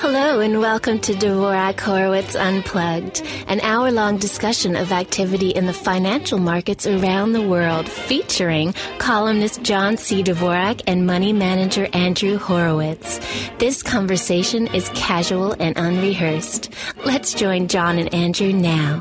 Hello and welcome to Dvorak Horowitz Unplugged, an hour-long discussion of activity in the financial markets around the world, featuring columnist John C. Dvorak and money manager Andrew Horowitz. This conversation is casual and unrehearsed. Let's join John and Andrew now.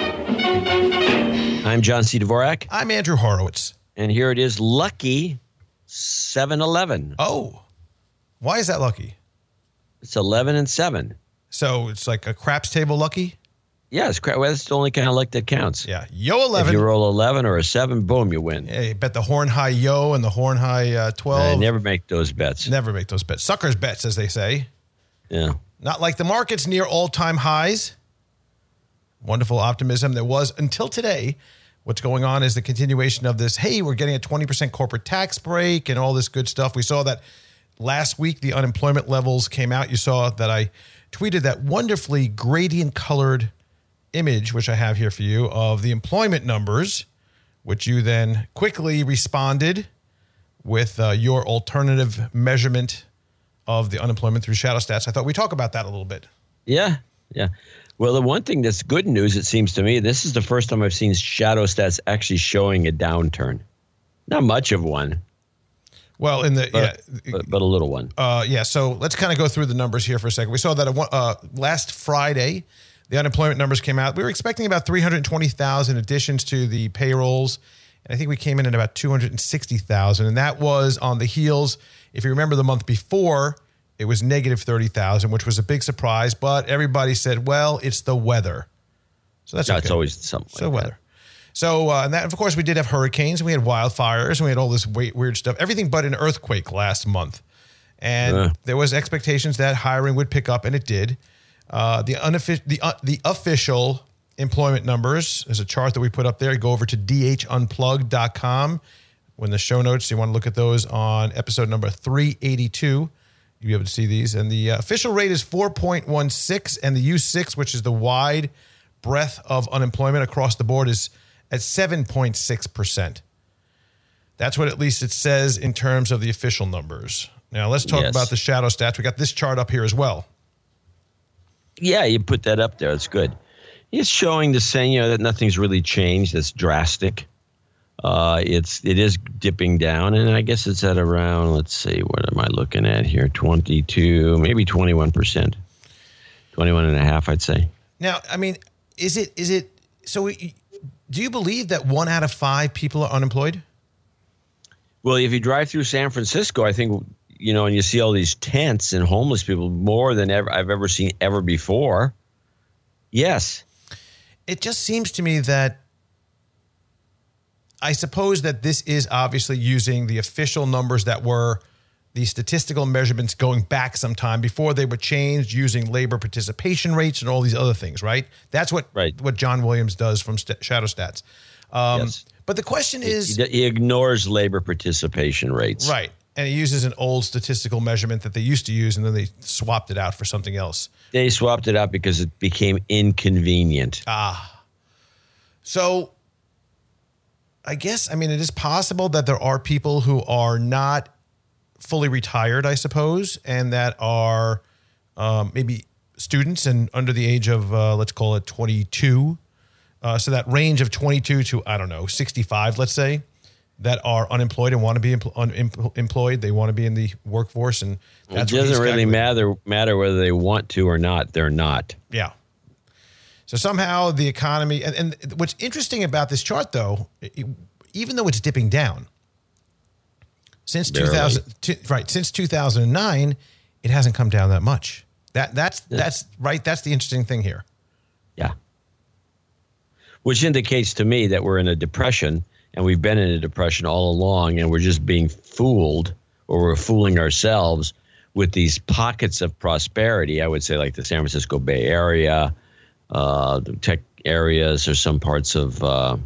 I'm John C. Dvorak. I'm Andrew Horowitz. And here it is, lucky 7-11. Oh, why is that lucky? It's 11 and 7. So it's like a craps table lucky? Yeah, well, that's the only kind of luck that counts. Yeah, yo 11. If you roll 11 or a 7, boom, you win. Yeah, you bet the horn high yo and the horn high 12. Never make those bets. Never make those bets. Suckers bets, as they say. Yeah. Not like the markets near all-time highs. Wonderful optimism there was until today. What's going on is the continuation of this, hey, we're getting a 20% corporate tax break and all this good stuff. We saw that last week, the unemployment levels came out. You saw that I tweeted that wonderfully gradient-colored image, which I have here for you, of the employment numbers, which you then quickly responded with your alternative measurement of the unemployment through shadow stats. I thought we'd talk about that a little bit. Yeah. Well, the one thing that's good news, it seems to me, this is the first time I've seen shadow stats actually showing a downturn. Not much of one. Well, but a little one. So let's kind of go through the numbers here for a second. We saw that last Friday, the unemployment numbers came out. We were expecting about 320,000 additions to the payrolls, and I think we came in at about 260,000, and that was on the heels. If you remember the month before, it was negative 30,000, which was a big surprise, but everybody said, well, it's the weather. So that's okay. It's always something like weather. That. So, and that, of course, we did have hurricanes, and we had wildfires, and we had all this weird stuff, everything but an earthquake last month. And there was expectations that hiring would pick up, and it did. The official employment numbers, there's a chart that we put up there. Go over to dhunplugged.com. When the show notes, you want to look at those on episode number 382. You'll be able to see these. And the official rate is 4.16, and the U6, which is the wide breadth of unemployment across the board, is at 7.6%. That's what at least it says in terms of the official numbers. Now, let's talk about the shadow stats. We got this chart up here as well. Yeah, you put that up there. That's good. It's showing the same, that nothing's really changed. That's drastic. It is dipping down, and I guess it's at around, let's see, what am I looking at here? 22, maybe 21%. 21.5%, I'd say. Now, I mean, is it so do you believe that 1 out of 5 people are unemployed? Well, if you drive through San Francisco, I think, and you see all these tents and homeless people more than I've ever seen ever before. Yes. It just seems to me that I suppose that this is obviously using the official numbers that were the statistical measurements going back some time before they were changed, using labor participation rates and all these other things, right? That's what John Williams does from Shadow Stats. Yes. But the question is... He ignores labor participation rates. Right. And he uses an old statistical measurement that they used to use, and then they swapped it out for something else. They swapped it out because it became inconvenient. So I guess, it is possible that there are people who are not fully retired, I suppose, and that are maybe students and under the age of, let's call it 22. So that range of 22 to, 65, let's say, that are unemployed and want to be employed. They want to be in the workforce. And that's it doesn't really matter whether they want to or not. They're not. Yeah. So somehow the economy, and what's interesting about this chart, though, even though it's dipping down, since 2009, it hasn't come down that much. That's right. That's the interesting thing here. Yeah. Which indicates to me that we're in a depression, and we've been in a depression all along, and we're just being fooled, or we're fooling ourselves with these pockets of prosperity. I would say like the San Francisco Bay Area, the tech areas, or some parts of,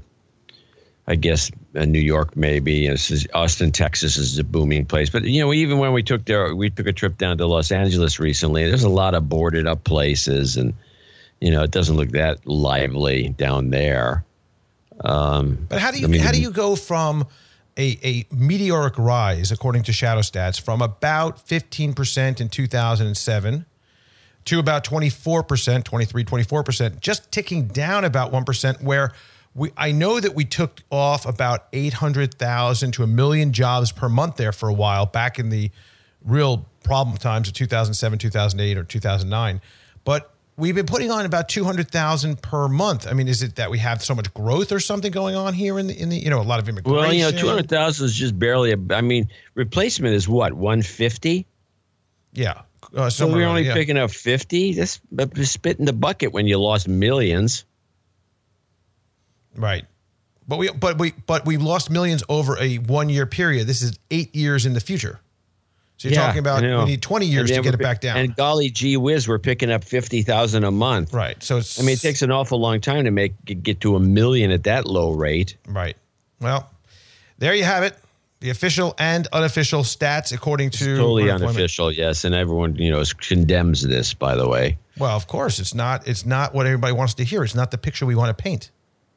New York maybe. Austin, Texas is a booming place. But, even when we took a trip down to Los Angeles recently, there's a lot of boarded up places, and, it doesn't look that lively down there. But how do you go from a meteoric rise, according to Shadow Stats, from about 15% in 2007 to about 24%, 23, 24%, just ticking down about 1%, where I know that we took off about 800,000 to 1 million jobs per month there for a while back in the real problem times of 2007, 2008, or 2009. But we've been putting on about 200,000 per month. I mean, is it that we have so much growth or something going on here in the a lot of immigration? Well, 200,000 is just barely replacement is what, 150? Yeah. So we're only picking up 50? That's a spit in the bucket when you lost millions. Right. But we lost millions over a 1 year period. This is 8 years in the future. So you're talking about we need 20 years to get it back down. And golly gee whiz, we're picking up 50,000 a month. Right. So it takes an awful long time to get to 1 million at that low rate. Right. Well, there you have it. The official and unofficial stats according to totally unofficial, yes, and everyone condemns this. By the way, well, of course, it's not what everybody wants to hear. It's not the picture we want to paint.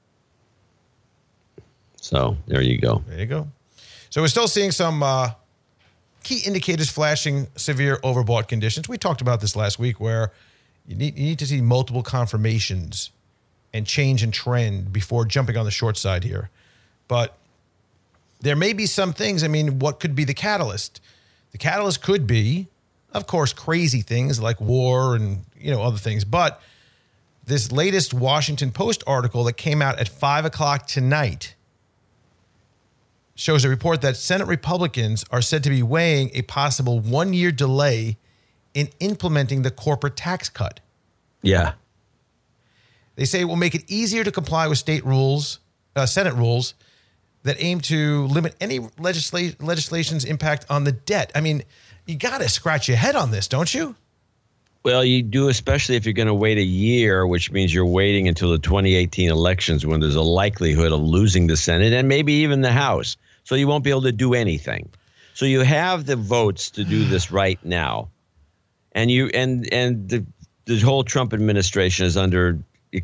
So there you go. There you go. So we're still seeing some key indicators flashing severe overbought conditions. We talked about this last week, where you need to see multiple confirmations and change in trend before jumping on the short side here, but. There may be some things. I mean, what could be the catalyst? The catalyst could be, of course, crazy things like war and, other things. But this latest Washington Post article that came out at 5 o'clock tonight shows a report that Senate Republicans are said to be weighing a possible 1 year delay in implementing the corporate tax cut. Yeah. They say it will make it easier to comply with Senate rules that aim to limit any legislation's impact on the debt. I mean, you got to scratch your head on this, don't you? Well, you do, especially if you're going to wait a year, which means you're waiting until the 2018 elections when there's a likelihood of losing the Senate and maybe even the House. So you won't be able to do anything. So you have the votes to do this right now. And the whole Trump administration is under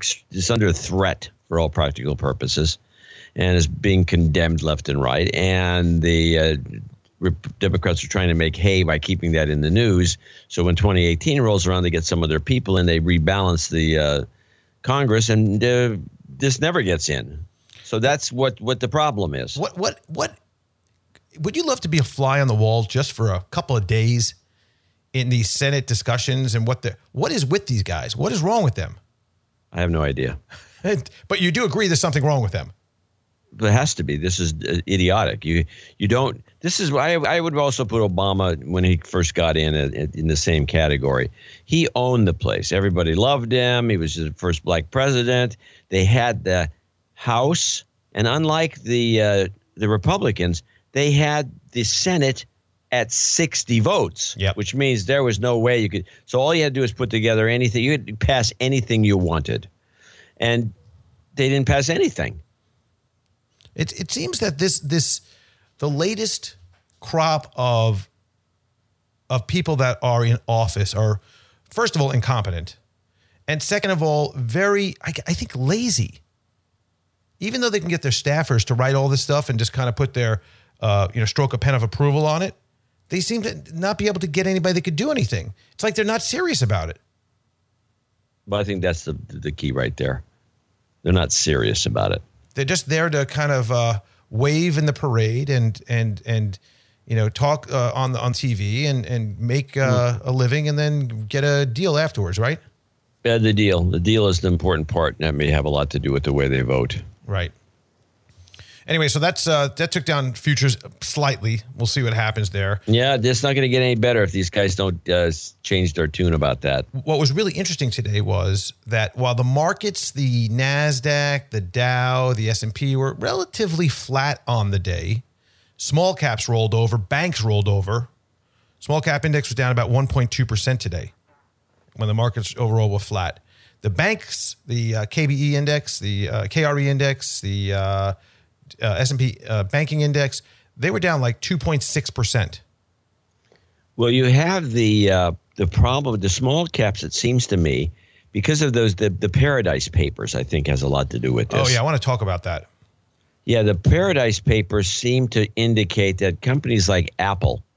threat for all practical purposes, and is being condemned left and right. And the Democrats are trying to make hay by keeping that in the news. So when 2018 rolls around, they get some of their people and they rebalance the Congress, and this never gets in. So that's what the problem is. What would you love to be a fly on the wall just for a couple of days in these Senate discussions? And what is with these guys? What is wrong with them? I have no idea. But you do agree there's something wrong with them. There has to be. This is idiotic. You don't. This is why I would also put Obama when he first got in the same category. He owned the place. Everybody loved him. He was the first black president. They had the House, and unlike the Republicans, they had the Senate at 60 votes. Yep. Which means there was no way you could. So all you had to do is put together anything. You could pass anything you wanted, and they didn't pass anything. It seems that the latest crop of people that are in office are, first of all, incompetent, and second of all, very, I think, lazy. Even though they can get their staffers to write all this stuff and just kind of put their, stroke a pen of approval on it, they seem to not be able to get anybody that could do anything. It's like they're not serious about it. But I think that's the key right there. They're not serious about it. They're just there to kind of wave in the parade and talk on TV and make a living and then get a deal afterwards, right? Yeah, the deal. The deal is the important part, and that may have a lot to do with the way they vote. Right. Anyway, so that took down futures slightly. We'll see what happens there. Yeah, it's not going to get any better if these guys don't change their tune about that. What was really interesting today was that while the markets, the NASDAQ, the Dow, the S&P were relatively flat on the day, small caps rolled over, banks rolled over. Small cap index was down about 1.2% today when the markets overall were flat. The banks, the KBE index, the KRE index, the S&P banking index, they were down like 2.6%. Well, you have the problem with the small caps, it seems to me, because of those the Paradise Papers, I think, has a lot to do with this. Oh, yeah, I want to talk about that. Yeah, the Paradise Papers seem to indicate that companies like Apple,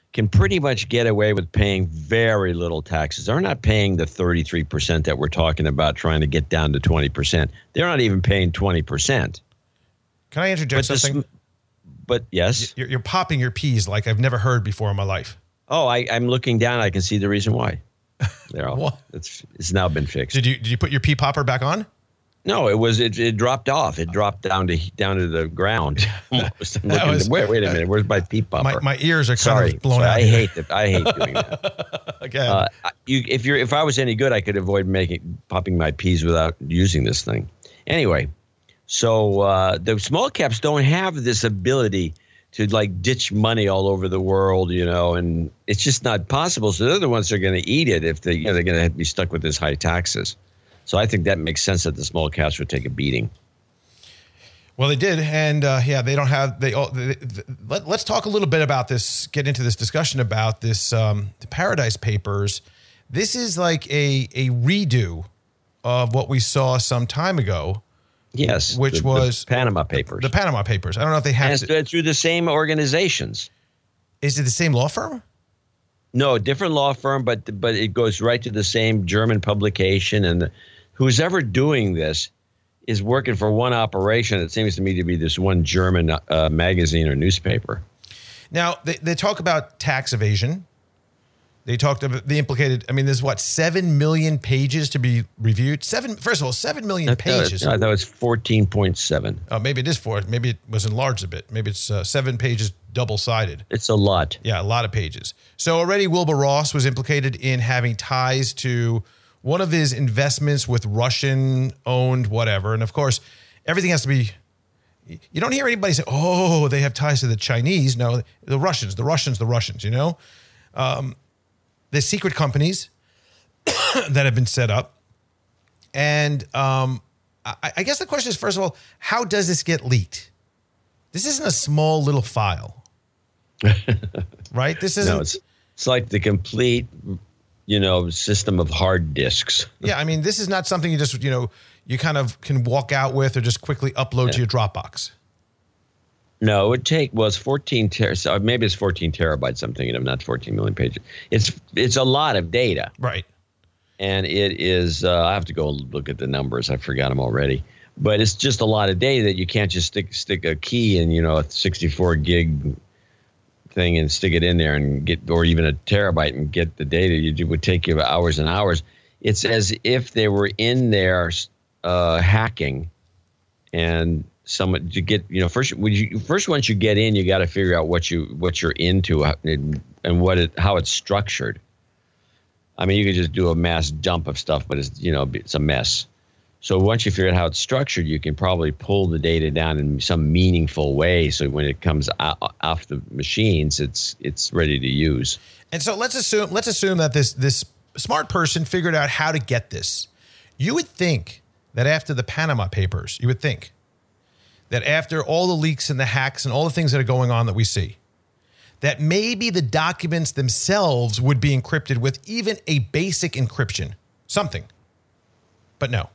can pretty much get away with paying very little taxes. They're not paying the 33% that we're talking about, trying to get down to 20%. They're not even paying 20%. Can I interject something? But yes. You're popping your peas like I've never heard before in my life. Oh, I'm looking down. I can see the reason why. It's now been fixed. Did you put your pea popper back on? No, it dropped off. It dropped down to the ground. Almost. Wait a minute. Where's my pea popper? My ears are kind of blown out. I hate doing that. Okay. If I was any good, I could avoid popping my peas without using this thing. Anyway, so the small caps don't have this ability to like ditch money all over the world, and it's just not possible. So they're the ones that are going to eat it if they're going to be stuck with this high taxes. So I think that makes sense that the small caps would take a beating. Well, they did, and they don't have. Let's talk a little bit about this. Get into this discussion about this. The Paradise Papers. This is like a redo of what we saw some time ago. Yes, which was the Panama Papers. The Panama Papers. I don't know if they have through the same organizations. Is it the same law firm? No, different law firm, but it goes right to the same German publication, and who's ever doing this is working for one operation. It seems to me to be this one German magazine or newspaper. Now, they talk about tax evasion. They talked about the implicated. I mean, there's 7 million pages to be reviewed. First of all, 7 million pages. I thought it was 14.7. Oh, maybe it is 4. Maybe it was enlarged a bit. Maybe it's 7 pages double-sided. It's a lot. Yeah, a lot of pages. So already Wilbur Ross was implicated in having ties to one of his investments with Russian-owned whatever. And, of course, everything has to be – you don't hear anybody say, oh, they have ties to the Chinese. No, the Russians, There's secret companies that have been set up. And I guess the question is, first of all, how does this get leaked? This isn't a small little file, right? This isn't. No, it's like the complete, system of hard disks. Yeah, I mean, this is not something you just, you kind of can walk out with or just quickly upload to your Dropbox. No, it would take, it's 14 maybe it's 14 terabytes. I'm thinking of, not 14 million pages. It's a lot of data. Right. And it is, I have to go look at the numbers. I forgot them already. But it's just a lot of data that you can't just stick a key in, a 64 gig thing and stick it in there and get, or even a terabyte and get the data. It would take you hours and hours. It's as if they were in there hacking, and someone to get, first once you get in, you got to figure out what you're into and how it's structured. I mean, you could just do a mass dump of stuff, but it's a mess. So once you figure out how it's structured, you can probably pull the data down in some meaningful way. So when it comes off the machines, it's ready to use. And so let's assume that this smart person figured out how to get this. You would think that after the Panama Papers, that after all the leaks and the hacks and all the things that are going on that we see, that maybe the documents themselves would be encrypted with even a basic encryption, something. But no.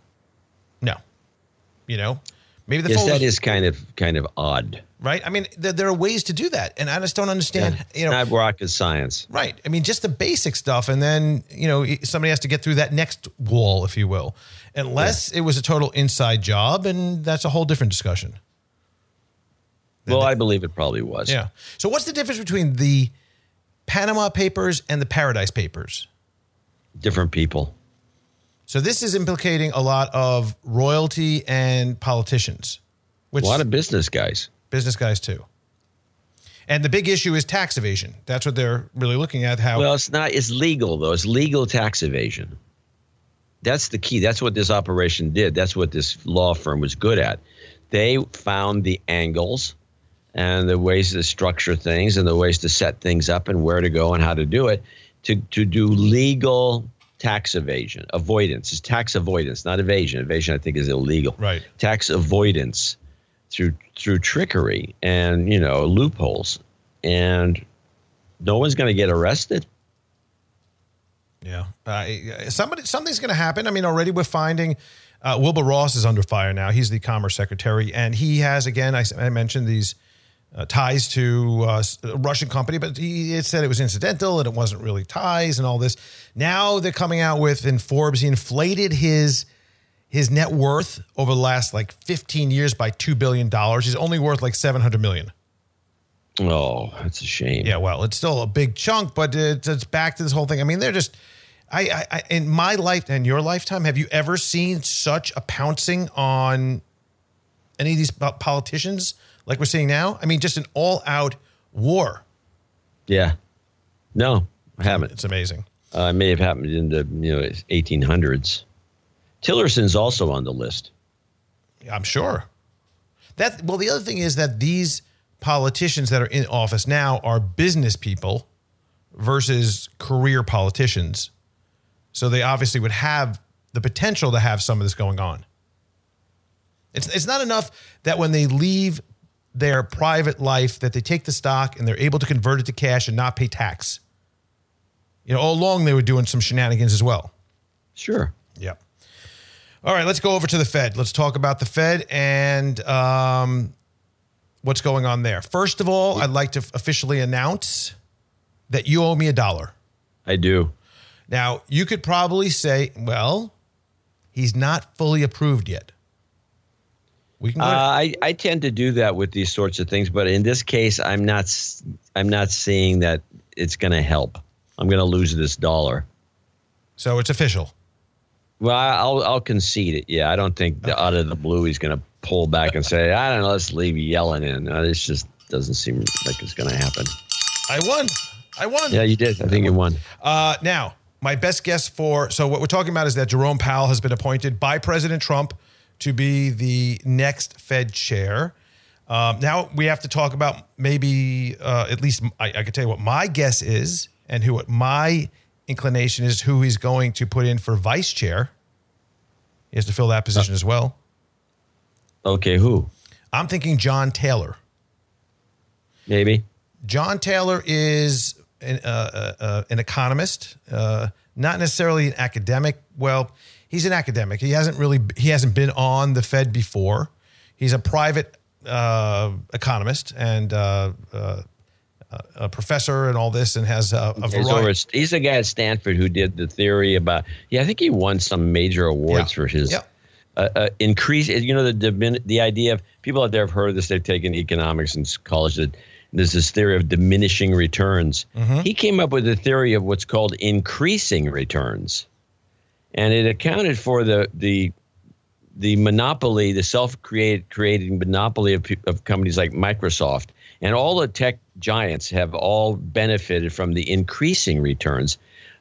Maybe the that is kind of odd, right? I mean, there are ways to do that, and I just don't understand. It's not rocket science, right? I mean, just the basic stuff, and then somebody has to get through that next wall, if you will, unless it was a total inside job, and that's a whole different discussion. Well, I believe it probably was. Yeah. So, what's the difference between the Panama Papers and the Paradise Papers? Different people. So this is implicating a lot of royalty and politicians. A lot of business guys. Business guys, too. And the big issue is tax evasion. That's what they're really looking at. Well, it's not. It's legal, though. It's legal tax evasion. That's the key. That's what this operation did. That's what this law firm was good at. They found the angles and the ways to structure things and the ways to set things up and where to go and how to do it to do legal tax evasion. Avoidance is tax avoidance, not evasion. Evasion, I think, is illegal. Right. Tax avoidance through trickery and loopholes, and no one's going to get arrested. Yeah, something's going to happen. I mean, already we're finding Wilbur Ross is under fire now. He's the Commerce Secretary, and he has, again, I mentioned these ties to a Russian company, but he said it was incidental and it wasn't really ties and all this. Now they're coming out with, in Forbes, he inflated his net worth over the last 15 years by $2 billion. He's only worth $700 million. Oh, that's a shame. Yeah, well, it's still a big chunk, but it's back to this whole thing. I mean, they're just, I in my life and your lifetime, have you ever seen such a pouncing on any of these politicians like we're seeing now? I mean, just an all-out war. Yeah. No, I haven't. It's amazing. It may have happened in the 1800s. Tillerson's also on the list. Yeah, I'm sure. Well, the other thing is that these politicians that are in office now are business people versus career politicians. So they obviously would have the potential to have some of this going on. It's not enough that when they leave their private life that they take the stock and they're able to convert it to cash and not pay tax. All along they were doing some shenanigans as well. Sure. Yep. All right, let's go over to the Fed. Let's talk about the Fed and what's going on there. First of all, I'd like to officially announce that you owe me $1. I do. Now, you could probably say, well, he's not fully approved yet. We can go I tend to do that with these sorts of things, but in this case, I'm not seeing that it's going to help. I'm going to lose this $1. So it's official. Well, I'll concede it. Yeah, I don't think out of the blue he's going to pull back and say, I don't know, let's leave Yellen in. This just doesn't seem like it's going to happen. I won. Yeah, you did. I think you won. Now, my best guess so what we're talking about is that Jerome Powell has been appointed by President Trump to be the next Fed chair. Now we have to talk about maybe at least I can tell you what my guess is and what my inclination is who he's going to put in for vice chair. He has to fill that position as well. Okay, who? I'm thinking John Taylor. Maybe. John Taylor is an economist, not necessarily an academic. Well, he's an academic. He hasn't been on the Fed before. He's a private economist and a professor and all this, and has a variety. He's the guy at Stanford who did the theory about. Yeah, I think he won some major awards for his increase. The idea of people out there have heard of this. They've taken economics in college. That there's this theory of diminishing returns. Mm-hmm. He came up with a theory of what's called increasing returns, and it accounted for the monopoly, the self-creating monopoly of companies like Microsoft. And all the tech giants have all benefited from the increasing returns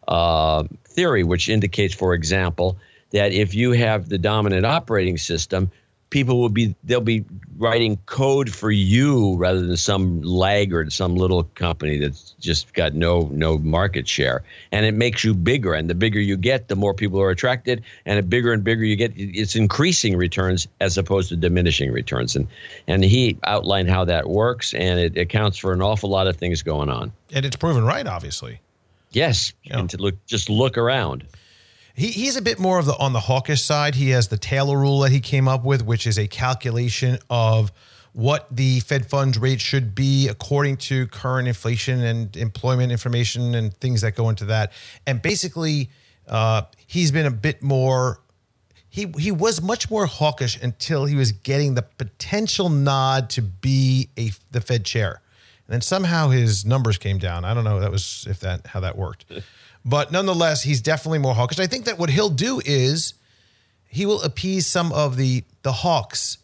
theory, which indicates, for example, that if you have the dominant operating system, they'll be writing code for you rather than some laggard, some little company that's just got no market share. And it makes you bigger. And the bigger you get, the more people are attracted. And the bigger and bigger you get, it's increasing returns as opposed to diminishing returns. And he outlined how that works, and it accounts for an awful lot of things going on. And it's proven right, obviously. Yes. Yeah. And to look around. He's a bit more on the hawkish side. He has the Taylor rule that he came up with, which is a calculation of what the Fed funds rate should be according to current inflation and employment information and things that go into that. And basically, he's been a bit more. He was much more hawkish until he was getting the potential nod to be the Fed chair, and then somehow his numbers came down. I don't know how that worked. But nonetheless, he's definitely more hawkish. I think that what he'll do is he will appease some of the hawks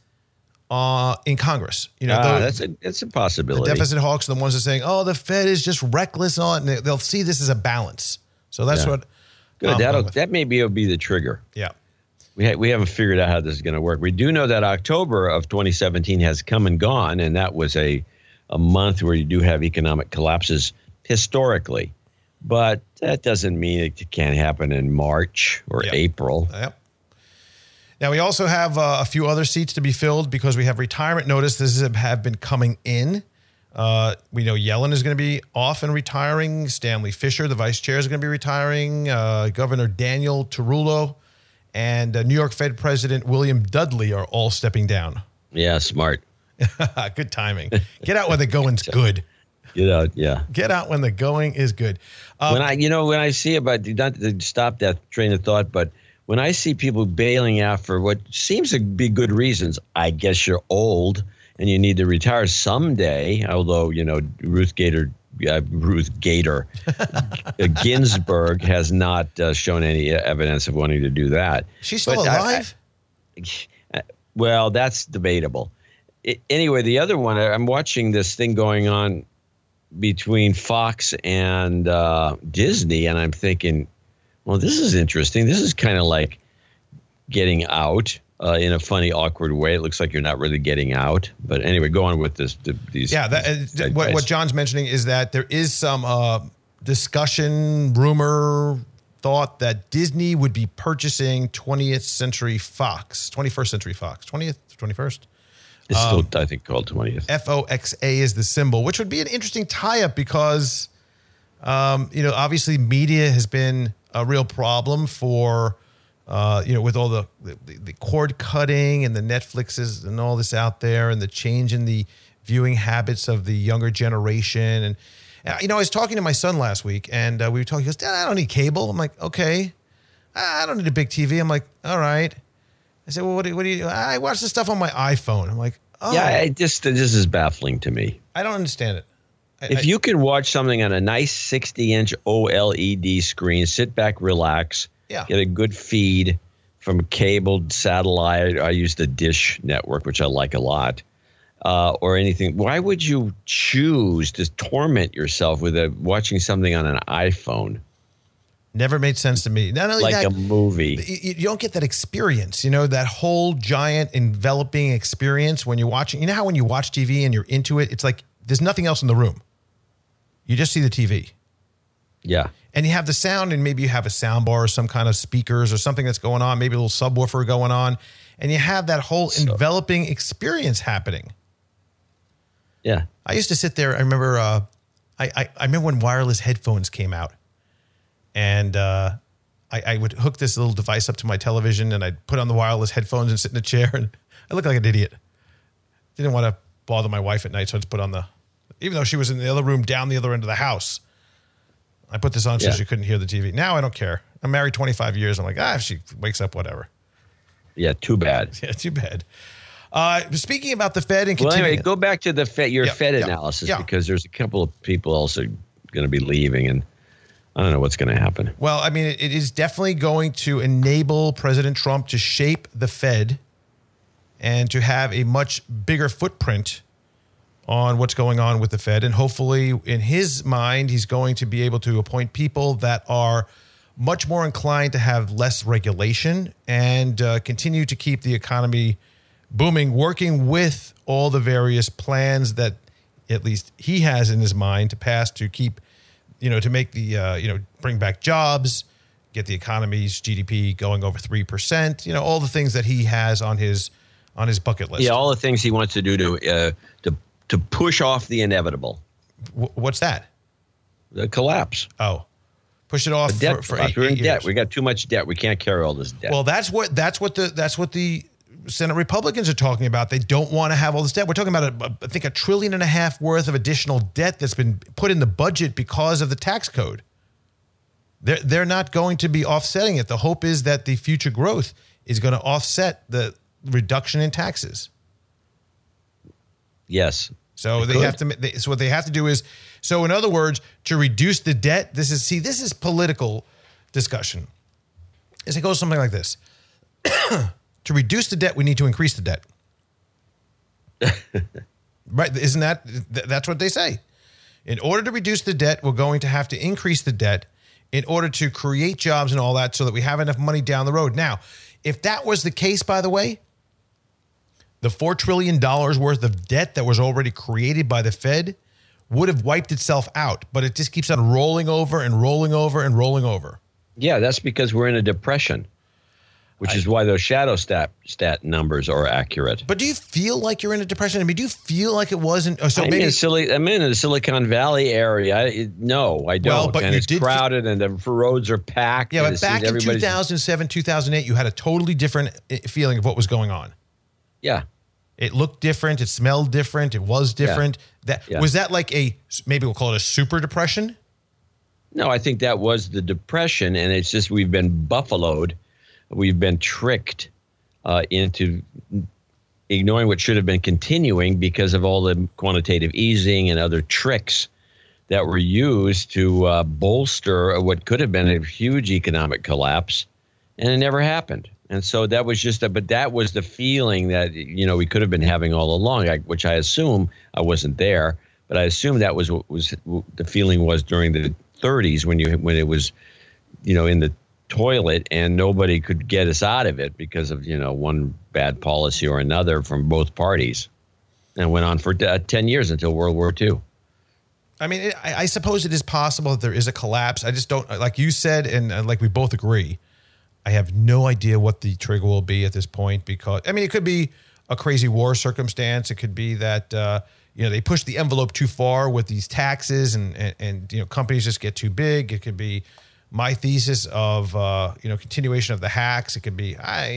in Congress. That's a possibility. The deficit hawks are the ones that are saying, "Oh, the Fed is just reckless on," and they'll see this as a balance. So that's what. Good. That maybe will be the trigger. Yeah. We haven't figured out how this is going to work. We do know that October of 2017 has come and gone, and that was a month where you do have economic collapses historically. But that doesn't mean it can't happen in March or April. Yep. Now, we also have a few other seats to be filled because we have retirement notices that have been coming in. We know Yellen is going to be off and retiring. Stanley Fischer, the vice chair, is going to be retiring. Governor Daniel Tarullo and New York Fed President William Dudley are all stepping down. Yeah, smart. Good timing. Get out when the going's good. Get out, yeah. Get out when the going is good. When I see about, not to stop that train of thought, but when I see people bailing out for what seems to be good reasons, I guess you're old and you need to retire someday. Although, Ruth Gator Ginsburg has not shown any evidence of wanting to do that. She's still alive? Well, that's debatable. Anyway, the other one, I'm watching this thing going on between Fox and Disney, and I'm thinking, well, this is interesting. This is kind of like getting out in a funny, awkward way. It looks like you're not really getting out. But anyway, go on with these. Yeah, what John's mentioning is that there is some discussion, rumor, thought that Disney would be purchasing 21st Century Fox. 20th, 21st? It's still, I think, called 20th. FOXA is the symbol, which would be an interesting tie-up because, obviously media has been a real problem for, with all the cord cutting and the Netflixes and all this out there and the change in the viewing habits of the younger generation. And I was talking to my son last week and we were talking, he goes, Dad, I don't need cable. I'm like, okay. I don't need a big TV. I'm like, all right. I said, well, what do you do? I watch the stuff on my iPhone. I'm like, oh. Yeah, this is baffling to me. I don't understand it. If you can watch something on a nice 60-inch OLED screen, sit back, relax, get a good feed from cabled satellite. I use the Dish network, which I like a lot, or anything. Why would you choose to torment yourself with watching something on an iPhone? Never made sense to me. Not only like that, a movie. You don't get that experience, that whole giant enveloping experience when you're watching. You know how when you watch TV and you're into it, it's like there's nothing else in the room. You just see the TV. Yeah. And you have the sound, and maybe you have a sound bar or some kind of speakers or something that's going on, maybe a little subwoofer going on, and you have that whole enveloping experience happening. Yeah. I used to sit there. I remember I remember when wireless headphones came out. And I would hook this little device up to my television, and I'd put on the wireless headphones and sit in a chair, and I looked like an idiot. Didn't want to bother my wife at night, so I just put on even though she was in the other room down the other end of the house, I put this on so she couldn't hear the TV. Now I don't care. I'm married 25 years. I'm like, if she wakes up, whatever. Yeah, too bad. Yeah, too bad. Speaking about the Fed and anyway, go back to the Fed, Fed analysis, because there's a couple of people also going to be leaving, and I don't know what's going to happen. Well, I mean, it is definitely going to enable President Trump to shape the Fed and to have a much bigger footprint on what's going on with the Fed. And hopefully, in his mind, he's going to be able to appoint people that are much more inclined to have less regulation and continue to keep the economy booming, working with all the various plans that at least he has in his mind to pass to keep, to make the, bring back jobs, get the economy's GDP going over 3%, all the things that he has on his bucket list. Yeah, all the things he wants to do to push off the inevitable. What's that? The collapse. Oh, push it off for 8 We're in years. debt. We got too much debt. We can't carry all this debt. Well, that's what the Senate Republicans are talking about. They don't want to have all this debt. We're talking about, I think, $1.5 trillion worth of additional debt that's been put in the budget because of the tax code. They're not going to be offsetting it. The hope is that the future growth is going to offset the reduction in taxes. Yes. So so what they have to do is, so in other words, to reduce the debt, this is political discussion. It goes something like this. To reduce the debt, we need to increase the debt. Right? Isn't that's what they say? In order to reduce the debt, we're going to have to increase the debt in order to create jobs and all that so that we have enough money down the road. Now, if that was the case, by the way, the $4 trillion worth of debt that was already created by the Fed would have wiped itself out, but it just keeps on rolling over and rolling over and rolling over. Yeah, that's because we're in a depression, which is why those shadow stat numbers are accurate. But do you feel like you're in a depression? I mean, do you feel like it wasn't? So I'm in the Silicon Valley area. No, I don't. Well, but and it's crowded and the roads are packed. Yeah, but back in 2007, 2008, you had a totally different feeling of what was going on. Yeah. It looked different. It smelled different. It was different. Was that like maybe we'll call it a super depression? No, I think that was the depression, and it's just we've been buffaloed. We've been tricked into ignoring what should have been continuing because of all the quantitative easing and other tricks that were used to bolster what could have been a huge economic collapse, and it never happened. And so that was but that was the feeling that, we could have been having all along, which I assume, I wasn't there, but I assume that was what the feeling was during the 30s when it was, in the toilet and nobody could get us out of it because of, one bad policy or another from both parties, and went on for 10 years until World War II. I mean, I suppose it is possible that there is a collapse. I just don't, like you said, and like we both agree, I have no idea what the trigger will be at this point because, I mean, it could be a crazy war circumstance. It could be that, they push the envelope too far with these taxes and companies just get too big. It could be my thesis of, continuation of the hacks. It could be,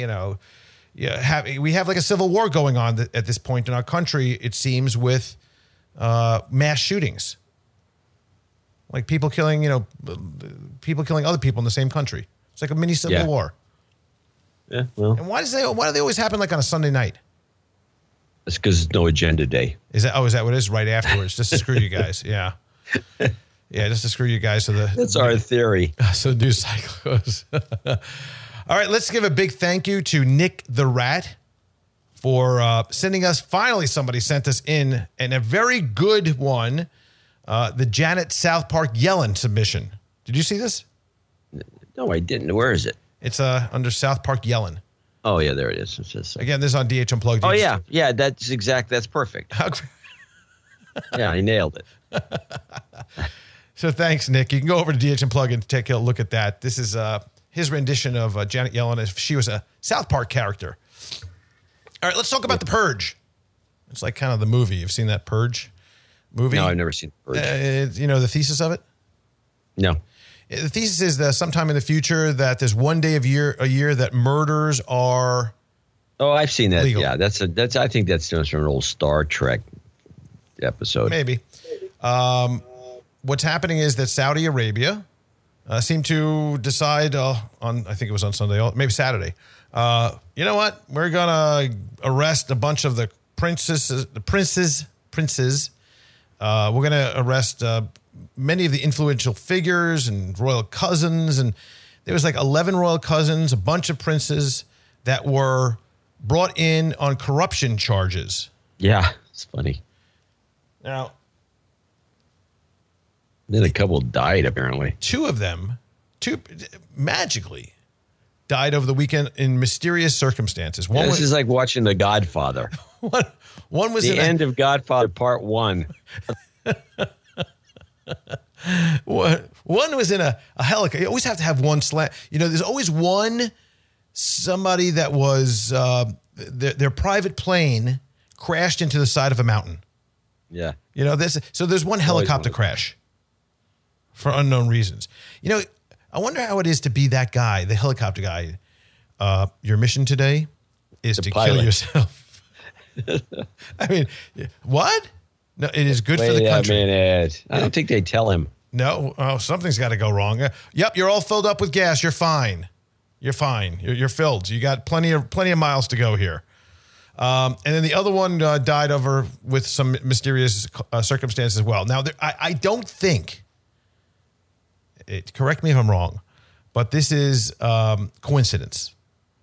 we have like a civil war going on at this point in our country, it seems, with mass shootings. Like people killing other people in the same country. It's like a mini civil war. Yeah, well. And why do they always happen like on a Sunday night? It's because it's no agenda day. Is that what it is? Right afterwards, just to screw you guys. Yeah. Yeah, just to screw you guys. That's our theory. So the news cycle goes. All right, let's give a big thank you to Nick the Rat for sending us. Finally, somebody sent us in, and a very good one, the Janet South Park Yellen submission. Did you see this? No, I didn't. Where is it? It's under South Park Yellen. Oh, yeah, there it is. It's just, again, this is on DH Unplugged. Oh, yeah. Yeah, that's perfect. Yeah, I nailed it. So thanks, Nick. You can go over to DH Unplugged and take a look at that. This is his rendition of Janet Yellen as if she was a South Park character. All right, let's talk about The Purge. It's like kind of the movie. You've seen that Purge movie? No, I've never seen Purge. The thesis of it? No. The thesis is that sometime in the future that there's one day a year that murders are I've seen that. legal. Yeah, I think that's from an old Star Trek episode. Maybe. What's happening is that Saudi Arabia seemed to decide I think it was on Sunday, maybe Saturday. You know what? We're gonna arrest a bunch of the princes. We're gonna arrest many of the influential figures and royal cousins, and there was like 11 royal cousins, a bunch of princes that were brought in on corruption charges. Yeah, it's funny. Now, then a couple died, apparently. Two of them magically died over the weekend in mysterious circumstances. This is like watching The Godfather. One was the end of Godfather Part 1. One was in a helicopter. You always have to have one there's always somebody that was their private plane crashed into the side of a mountain. Yeah. There's one helicopter crash for unknown reasons. I wonder how it is to be that guy, the helicopter guy. Your mission today is to kill yourself. I mean, what? No, it is good for the country. Wait a minute. I don't think they tell him. No. Oh, something's got to go wrong. Yep, you're all filled up with gas. You're fine. You're fine. You're filled. You got plenty of miles to go here. And then the other one died with some mysterious circumstances as well. Now, I don't think, correct me if I'm wrong, but this is coincidence.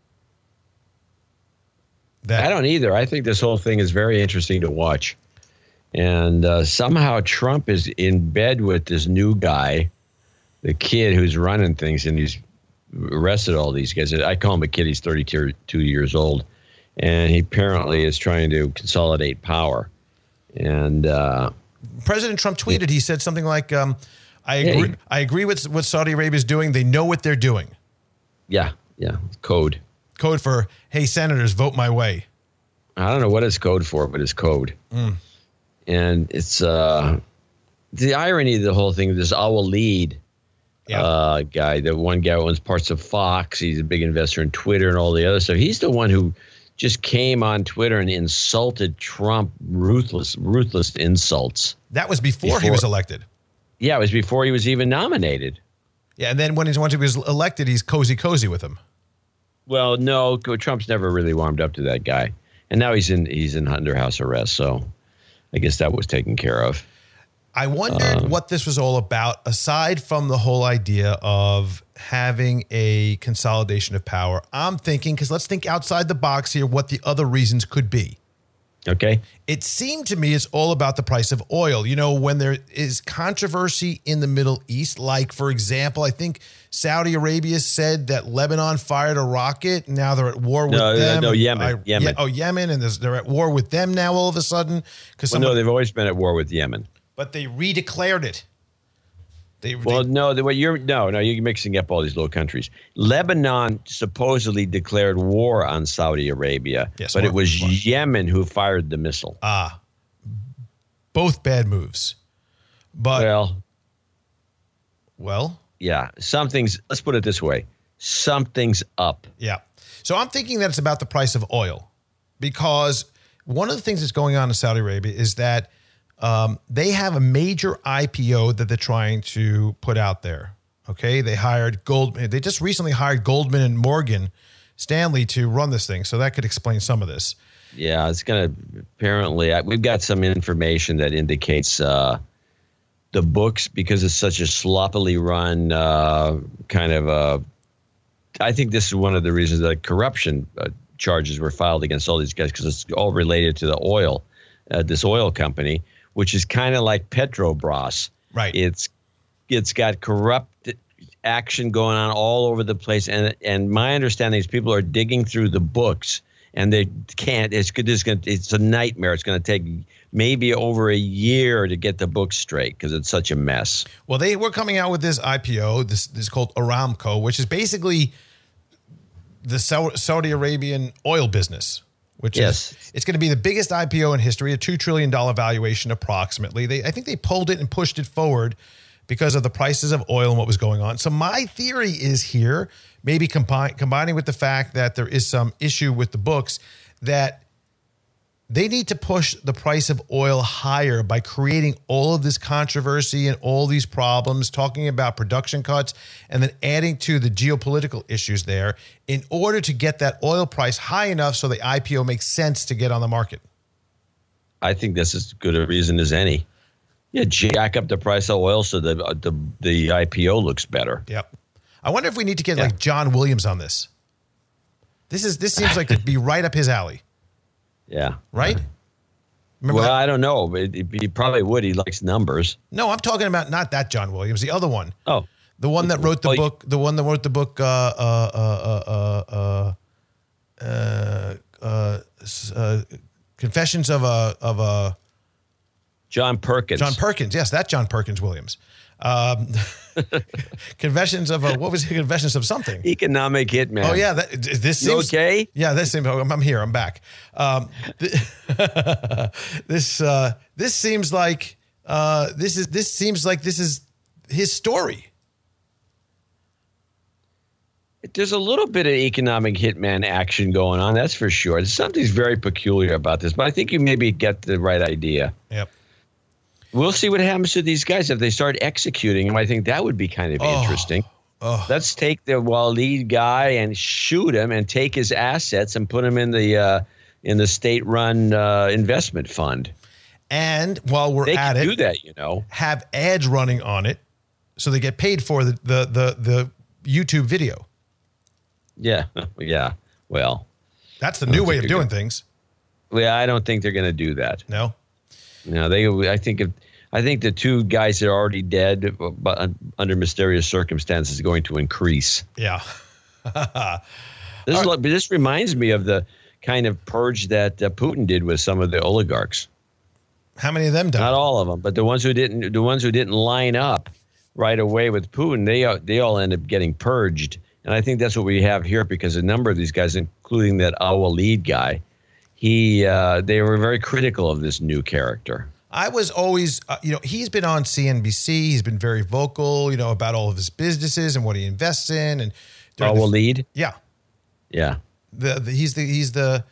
I don't either. I think this whole thing is very interesting to watch. And somehow Trump is in bed with this new guy, the kid who's running things, and he's arrested all these guys. I call him a kid. He's 32 years old. And he apparently is trying to consolidate power. And President Trump tweeted, he said something like, I agree with what Saudi Arabia is doing. They know what they're doing. Yeah. Code for, hey, senators, vote my way. I don't know what it's code for, but it's code. And it's the irony of the whole thing. This Al-Walid guy, the one guy who owns parts of Fox. He's a big investor in Twitter and all the other stuff. He's the one who just came on Twitter and insulted Trump, ruthless insults. That was before he was elected. Yeah, it was before he was even nominated. Yeah, and then once he was elected, he's cozy with him. Well, no, Trump's never really warmed up to that guy, and now he's in under house arrest. So, I guess that was taken care of. I wondered what this was all about, aside from the whole idea of having a consolidation of power. I'm thinking, because let's think outside the box here, what the other reasons could be. Okay. It seemed to me it's all about the price of oil. You know, when there is controversy in the Middle East, like, for example, I think Saudi Arabia said that Lebanon fired a rocket. Now they're at war with them. No, Yemen. Yemen. Yemen. And they're at war with them now all of a sudden. No, they've always been at war with Yemen. But they redeclared it. You're mixing up all these little countries. Lebanon supposedly declared war on Saudi Arabia, but it was Yemen who fired the missile. Both bad moves. But well, yeah, let's put it this way. Something's up. Yeah. So I'm thinking that it's about the price of oil, because one of the things that's going on in Saudi Arabia is that they have a major IPO that they're trying to put out there. Okay. They just recently hired Goldman and Morgan Stanley to run this thing. So that could explain some of this. Yeah. It's going to apparently, we've got some information that indicates the books, because it's such a sloppily run I think this is one of the reasons that corruption charges were filed against all these guys, because it's all related to the oil, this oil company, which is kind of like Petrobras. Right. It's got corrupt action going on all over the place. And my understanding is people are digging through the books, and they can't. It's a nightmare. It's going to take maybe over a year to get the books straight, because it's such a mess. Well, they were coming out with this IPO, this called Aramco, which is basically the Saudi Arabian oil business. It's going to be the biggest IPO in history, a $2 trillion valuation approximately. I think they pulled it and pushed it forward because of the prices of oil and what was going on. So my theory is here, maybe combining with the fact that there is some issue with the books, that they need to push the price of oil higher by creating all of this controversy and all these problems, talking about production cuts, and then adding to the geopolitical issues there in order to get that oil price high enough so the IPO makes sense to get on the market. I think that's as good a reason as any. Yeah, jack up the price of oil so the IPO looks better. Yep. I wonder if we need to get like John Williams on this. This seems like it'd be right up his alley. Yeah. Right? I don't know. But he probably would. He likes numbers. No, I'm talking about not that John Williams, the other one. Oh. The one that wrote the book. The one that wrote the book. Confessions of a. John Perkins. John Perkins. Yes, that John Perkins Williams. Confessions of what was it? Confessions of something. Economic Hitman. Oh yeah, this seems okay. Yeah, this seems. I'm here. I'm back. This seems like this seems like this is his story. There's a little bit of economic hitman action going on, that's for sure. Something's very peculiar about this, but I think you maybe get the right idea. Yep. We'll see what happens to these guys if they start executing them. I think that would be kind of interesting. Let's take the Waleed guy and shoot him and take his assets and put him in the state-run investment fund. And while we're at it, do that, have ads running on it, so they get paid for the YouTube video. Yeah, yeah. Well, that's the new way of doing things. Well, I don't think they're going to do that. No. I think the two guys that are already dead, but under mysterious circumstances, are going to increase. Yeah. This reminds me of the kind of purge that Putin did with some of the oligarchs. How many of them died? Not all of them, but the ones who didn't line up right away with Putin, they all end up getting purged. And I think that's what we have here, because a number of these guys, including that Al-Waleed guy, they were very critical of this new character. I was always, he's been on CNBC. He's been very vocal, about all of his businesses and what he invests in. And Al-Waleed? Yeah. Yeah. He's the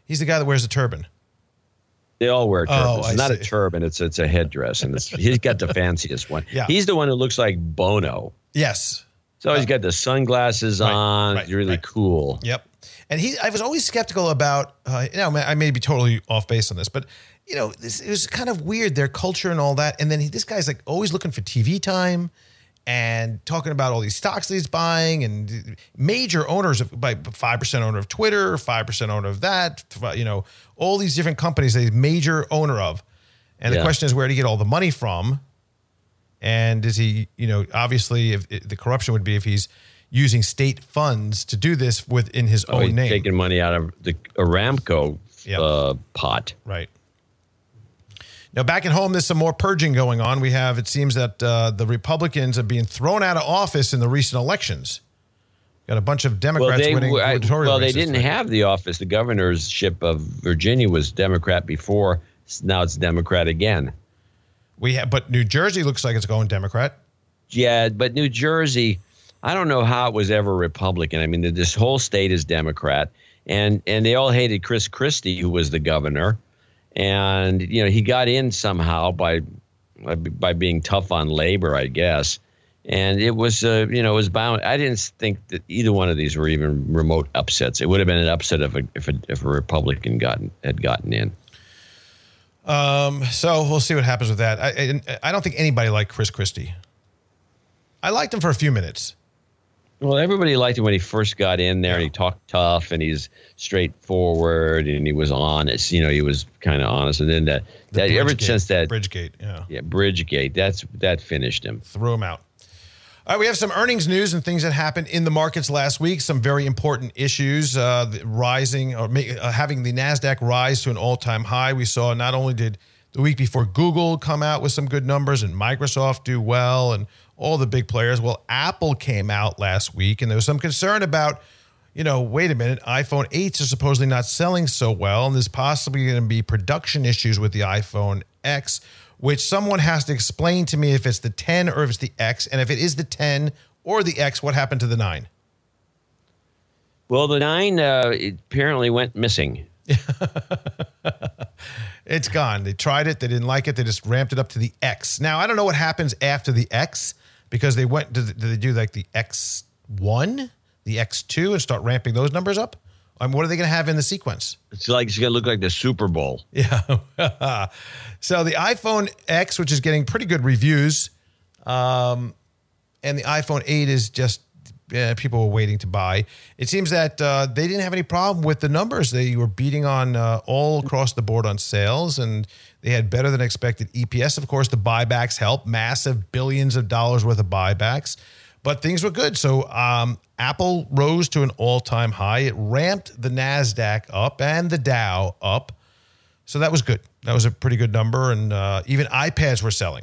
He's the guy that wears the turban. They all wear turbans. I It's not see. a turban. It's a headdress, and he's got the fanciest one. Yeah. He's the one who looks like Bono. Yes. So he's got the sunglasses on. right, really right. cool. Yep. And I was always skeptical about, I may be totally off base on this, but, it was kind of weird, their culture and all that. And then this guy's like always looking for TV time and talking about all these stocks that he's buying and major owners of, by 5% owner of Twitter, 5% owner of that, all these different companies that he's major owner of. And the question is, where did he get all the money from? And is he, obviously if the corruption would be if he's using state funds to do this within his own name. Taking money out of the Aramco pot. Right. Now, back at home, there's some more purging going on. It seems that the Republicans are being thrown out of office in the recent elections. Got a bunch of Democrats winning gubernatorial they races didn't today. have the office. The governorship of Virginia was Democrat before. Now it's Democrat again. But New Jersey looks like it's going Democrat. Yeah, but New Jersey, I don't know how it was ever Republican. I mean, this whole state is Democrat, and they all hated Chris Christie, who was the governor. And, he got in somehow by being tough on labor, I guess. And it was, it was bound. I didn't think that either one of these were even remote upsets. It would have been an upset if a Republican had gotten in. So we'll see what happens with that. I don't think anybody liked Chris Christie. I liked him for a few minutes. Well, everybody liked him when he first got in there, and he talked tough, and he's straightforward, and he was honest. He was kind of honest. And then Bridgegate, Bridgegate, that finished him. Threw him out. All right, we have some earnings news and things that happened in the markets last week. Some very important issues, having the NASDAQ rise to an all-time high. We saw not only did the week before Google come out with some good numbers and Microsoft do well and all the big players. Well, Apple came out last week, and there was some concern about, wait a minute, iPhone 8s are supposedly not selling so well, and there's possibly going to be production issues with the iPhone X, which someone has to explain to me if it's the 10 or if it's the X, and if it is the 10 or the X, what happened to the 9? Well, the 9 apparently went missing. It's gone. They tried it. They didn't like it. They just ramped it up to the X. Now, I don't know what happens after the X, because they went, did they do like the X1, the X2, and start ramping those numbers up? I mean, what are they going to have in the sequence? It's going to look like the Super Bowl. Yeah. So the iPhone X, which is getting pretty good reviews, and the iPhone 8 is just people were waiting to buy. It seems that they didn't have any problem with the numbers. They were beating on all across the board on sales, and they had better than expected EPS. Of course, the buybacks helped, massive billions of dollars worth of buybacks, but things were good. So Apple rose to an all-time high. It ramped the NASDAQ up and the Dow up. So that was good. That was a pretty good number. And even iPads were selling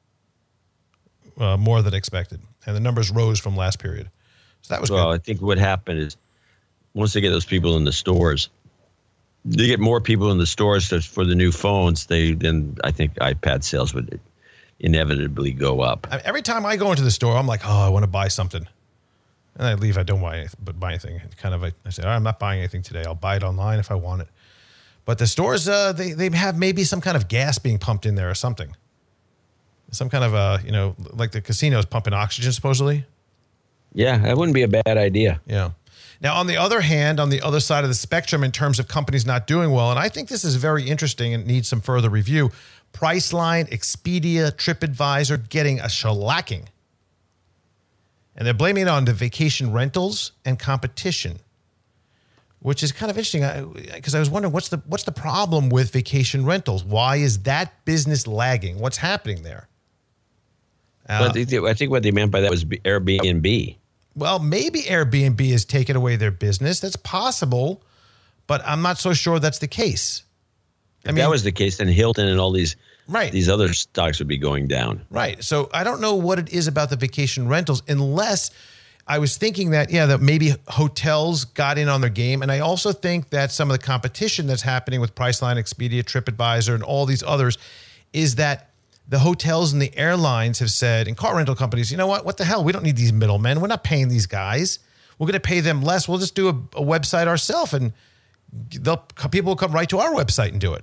more than expected. And the numbers rose from last period. So that was good. Well, I think what happened is once they get those people in the stores, they get more people in the stores for the new phones. Then I think iPad sales would inevitably go up. Every time I go into the store, I'm like, oh, I want to buy something. And I leave. I don't buy anything. I say, all right, I'm not buying anything today. I'll buy it online if I want it. But the stores, they have maybe some kind of gas being pumped in there or something. Some kind of, like the casinos pumping oxygen, supposedly. Yeah, that wouldn't be a bad idea. Yeah. Now, on the other hand, on the other side of the spectrum, in terms of companies not doing well, and I think this is very interesting and needs some further review, Priceline, Expedia, TripAdvisor getting a shellacking. And they're blaming it on the vacation rentals and competition, which is kind of interesting because I was wondering what's the problem with vacation rentals? Why is that business lagging? What's happening there? I think what they meant by that was Airbnb. Well, maybe Airbnb has taken away their business. That's possible, but I'm not so sure that's the case. If that was the case, then Hilton and all these other stocks would be going down. Right. So I don't know what it is about the vacation rentals, unless I was thinking that maybe hotels got in on their game. And I also think that some of the competition that's happening with Priceline, Expedia, TripAdvisor, and all these others is that the hotels and the airlines have said, and car rental companies, you know what the hell? We don't need these middlemen. We're not paying these guys. We're going to pay them less. We'll just do a website ourselves and people will come right to our website and do it.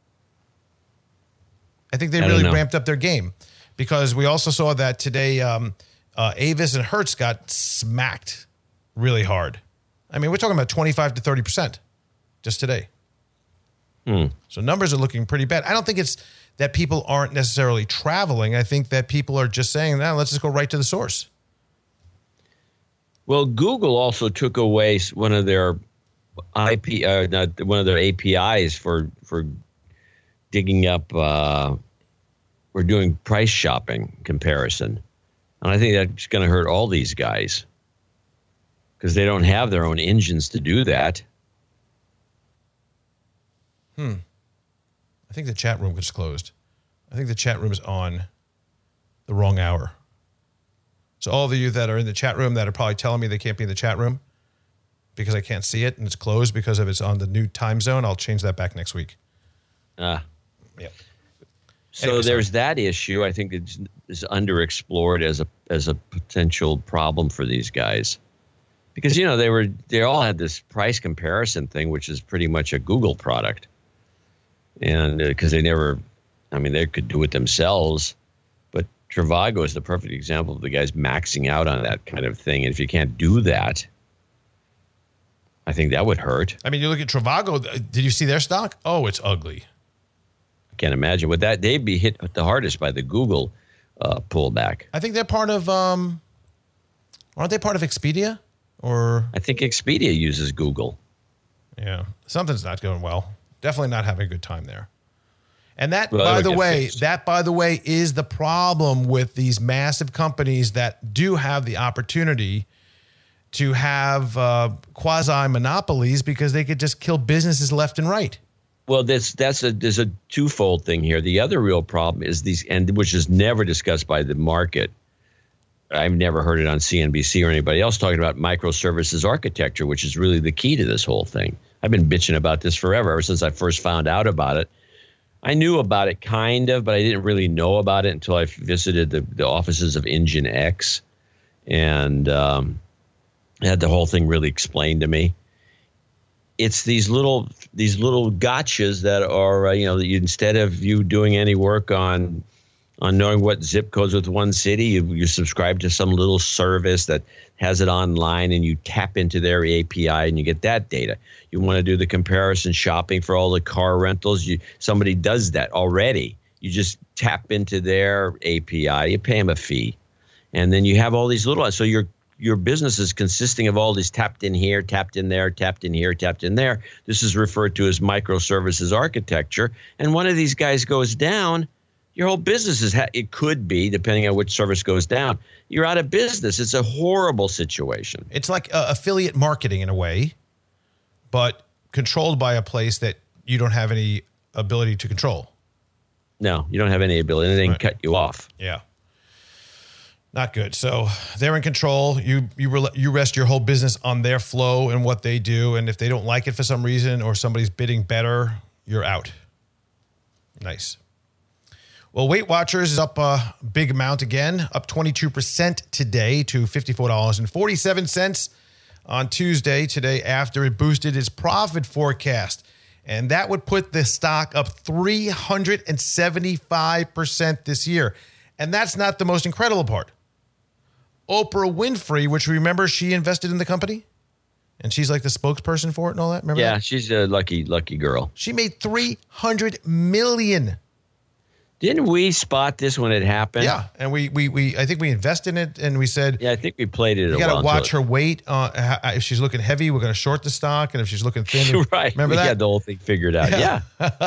I think they really ramped up their game, because we also saw that today Avis and Hertz got smacked really hard. I mean, we're talking about 25 to 30% just today. So numbers are looking pretty bad. I don't think it's that people aren't necessarily traveling. I think that people are just saying, let's just go right to the source. Well, Google also took away one of their APIs for digging up or doing price shopping comparison, and I think that's going to hurt all these guys because they don't have their own engines to do that. I think the chat room was closed. I think the chat room is on the wrong hour. So all of you that are in the chat room that are probably telling me they can't be in the chat room because I can't see it and it's closed because of it's on the new time zone, I'll change that back next week. Yep. So Anyway, there's that issue. I think it's underexplored as a potential problem for these guys, because they all had this price comparison thing, which is pretty much a Google product, and because they could do it themselves, but Trivago is the perfect example of the guys maxing out on that kind of thing. And if you can't do that, I think that would hurt. I mean, you look at Trivago. Did you see their stock? Oh, it's ugly. Can't imagine. With that, they'd be hit the hardest by the Google pullback. I think they're part of, aren't they part of Expedia? Or I think Expedia uses Google. Yeah, something's not going well. Definitely not having a good time there. And that, by the way, is the problem with these massive companies that do have the opportunity to have quasi-monopolies, because they could just kill businesses left and right. Well, there's a twofold thing here. The other real problem is which is never discussed by the market. I've never heard it on CNBC or anybody else talking about microservices architecture, which is really the key to this whole thing. I've been bitching about this forever, ever since I first found out about it. I knew about it kind of, but I didn't really know about it until I visited the offices of NGINX and had the whole thing really explained to me. It's these little gotchas that are, instead of you doing any work on knowing what zip codes with one city, you subscribe to some little service that has it online, and you tap into their API and you get that data. You want to do the comparison shopping for all the car rentals. Somebody does that already. You just tap into their API. You pay them a fee, and then you have all these little. So your business is consisting of all these tapped in here, tapped in there, tapped in here, tapped in there. This is referred to as microservices architecture. And one of these guys goes down, your whole business it could be, depending on which service goes down, you're out of business. It's a horrible situation. It's like affiliate marketing in a way, but controlled by a place that you don't have any ability to control. No, you don't have any ability. They can cut you off. Yeah. Not good. So they're in control. You rest your whole business on their flow and what they do. And if they don't like it for some reason, or somebody's bidding better, you're out. Nice. Well, Weight Watchers is up a big amount again, up 22% today to $54.47 on Tuesday, today after it boosted its profit forecast. And that would put the stock up 375% this year. And that's not the most incredible part. Oprah Winfrey, which, remember, she invested in the company, and she's like the spokesperson for it and all that. Remember? Yeah, that? She's a lucky girl. She made $300 million. Didn't we spot this when it happened? Yeah, and we I think we invested in it, and we said, yeah, I think we played it. You got to watch her weight. If she's looking heavy, we're going to short the stock, and if she's looking thin, right? Remember that? We had the whole thing figured out. Yeah.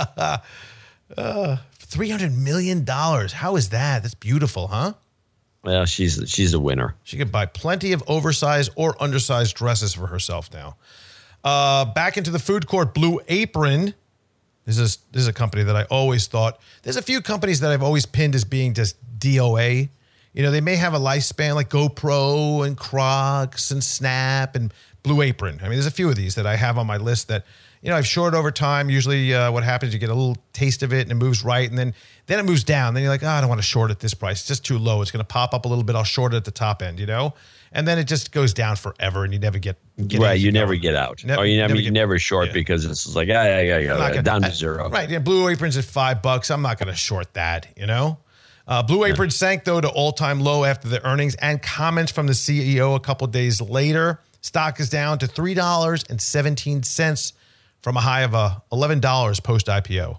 $300 million. How is that? That's beautiful, huh? Well, she's a winner. She could buy plenty of oversized or undersized dresses for herself now. Back into the food court, Blue Apron. This is a company that I always thought. There's a few companies that I've always pinned as being just DOA. They may have a lifespan like GoPro and Crocs and Snap and Blue Apron. I mean, there's a few of these that I have on my list that, I've shorted over time. Usually what happens, you get a little taste of it and it moves right. And then it moves down. Then you're like, I don't want to short at this price. It's just too low. It's going to pop up a little bit. I'll short it at the top end, And then it just goes down forever and you never get right. You never get out. Or you never short because it's like, down to zero. Right. Yeah. Blue Apron's at $5. I'm not going to short that, Blue Apron sank, though, to all-time low after the earnings and comments from the CEO a couple days later. Stock is down to $3.17 from a high of $11 post-IPO.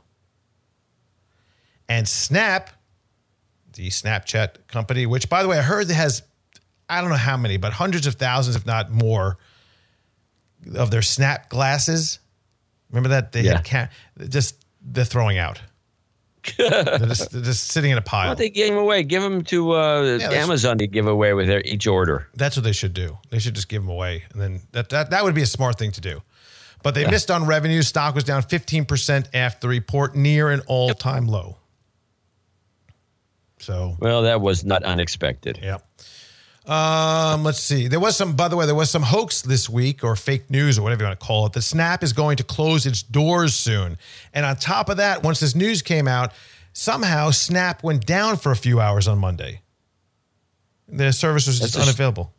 And Snap, the Snapchat company, which, by the way, I heard it has, I don't know how many, but hundreds of thousands, if not more, of their Snap glasses. Remember that? They had they're throwing out. they're just sitting in a pile. Why don't they give them away? Give them to Amazon to give away with each order. That's what they should do. They should just give them away. And then that would be a smart thing to do. But they missed on revenue. Stock was down 15% after the report, near an all-time low. So, well, that was not unexpected. Yeah. Let's see. There was some hoax this week, or fake news, or whatever you want to call it. The Snap is going to close its doors soon. And on top of that, once this news came out, somehow Snap went down for a few hours on Monday. The service was just unavailable.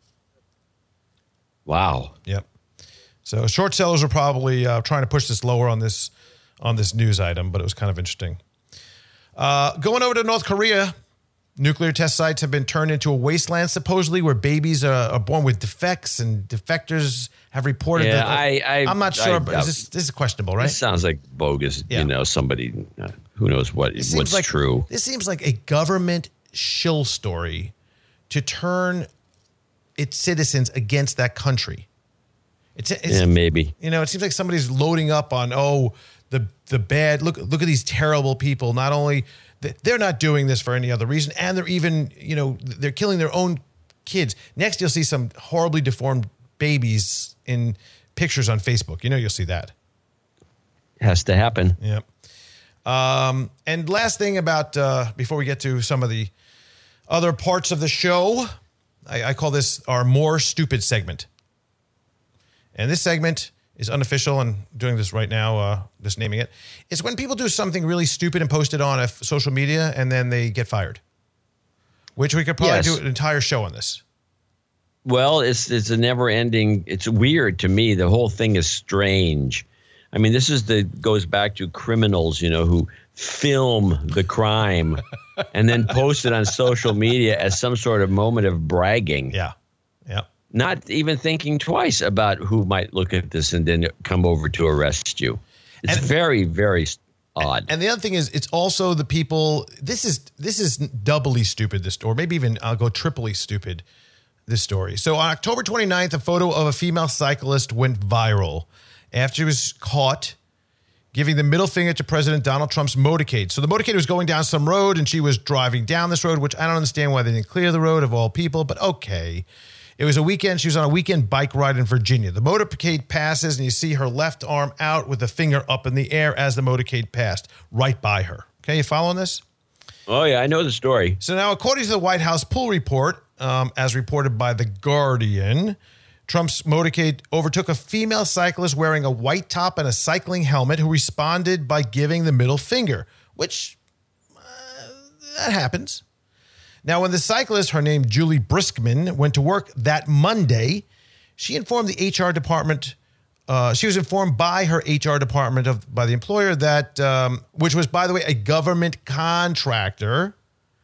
Wow. Yep. So short sellers are probably trying to push this lower on this news item, but it was kind of interesting. Going over to North Korea. Nuclear test sites have been turned into a wasteland, supposedly, where babies are born with defects, and defectors have reported that. I'm not sure, but this is questionable, right? This sounds like bogus. Yeah. Somebody who knows what's true. This seems like a government shill story to turn its citizens against that country. It's maybe. It seems like somebody's loading up on the bad. Look at these terrible people. Not only they're not doing this for any other reason, and they're even, they're killing their own kids. Next, you'll see some horribly deformed babies in pictures on Facebook. You'll see that. Has to happen. Yep. And last thing about, before we get to some of the other parts of the show, I call this our More Stupid segment. And this segment is unofficial, and doing this right now, just naming it. It's when people do something really stupid and post it on social media, and then they get fired. Which we could probably do an entire show on this. Well, it's a never-ending. It's weird to me. The whole thing is strange. I mean, goes back to criminals, who film the crime and then post it on social media as some sort of moment of bragging. Yeah. Yeah. Not even thinking twice about who might look at this and then come over to arrest you. It's very, very odd. And the other thing is, it's also the people. This is doubly stupid, this story. Maybe even I'll go triply stupid, this story. So on October 29th, a photo of a female cyclist went viral after she was caught giving the middle finger to President Donald Trump's motorcade. So the motorcade was going down some road, and she was driving down this road, which I don't understand why they didn't clear the road of all people, but okay. It was a weekend. She was on a weekend bike ride in Virginia. The motorcade passes, and you see her left arm out with the finger up in the air as the motorcade passed right by her. Okay, you following this? Oh, yeah, I know the story. So now, according to the White House poll report, as reported by The Guardian, Trump's motorcade overtook a female cyclist wearing a white top and a cycling helmet who responded by giving the middle finger, which that happens. Now, when the cyclist, her name Julie Briskman, went to work that Monday, she informed the HR department. She was informed by her HR department by the employer that, which was, by the way, a government contractor,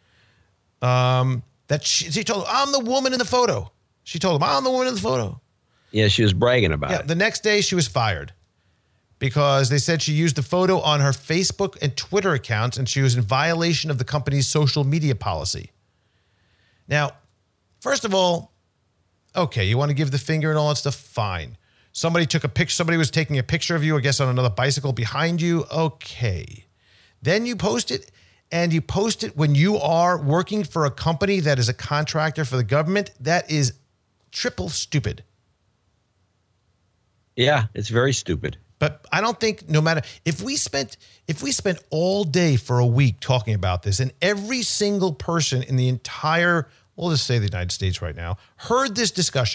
that she told him, I'm the woman in the photo. She told him, I'm the woman in the photo. Yeah, she was bragging about it. The next day, she was fired because they said she used the photo on her Facebook and Twitter accounts, and she was in violation of the company's social media policy. Now, first of all, okay, you want to give the finger and all that stuff? Fine. Somebody took a picture. Somebody was taking a picture of you, I guess, on another bicycle behind you. Okay. Then you post it, and you post it when you are working for a company that is a contractor for the government. That is triple stupid. Yeah, it's very stupid. But I don't think, no matter if we spent all day for a week talking about this, and every single person in the entire, we'll just say the United States right now, heard this discussion,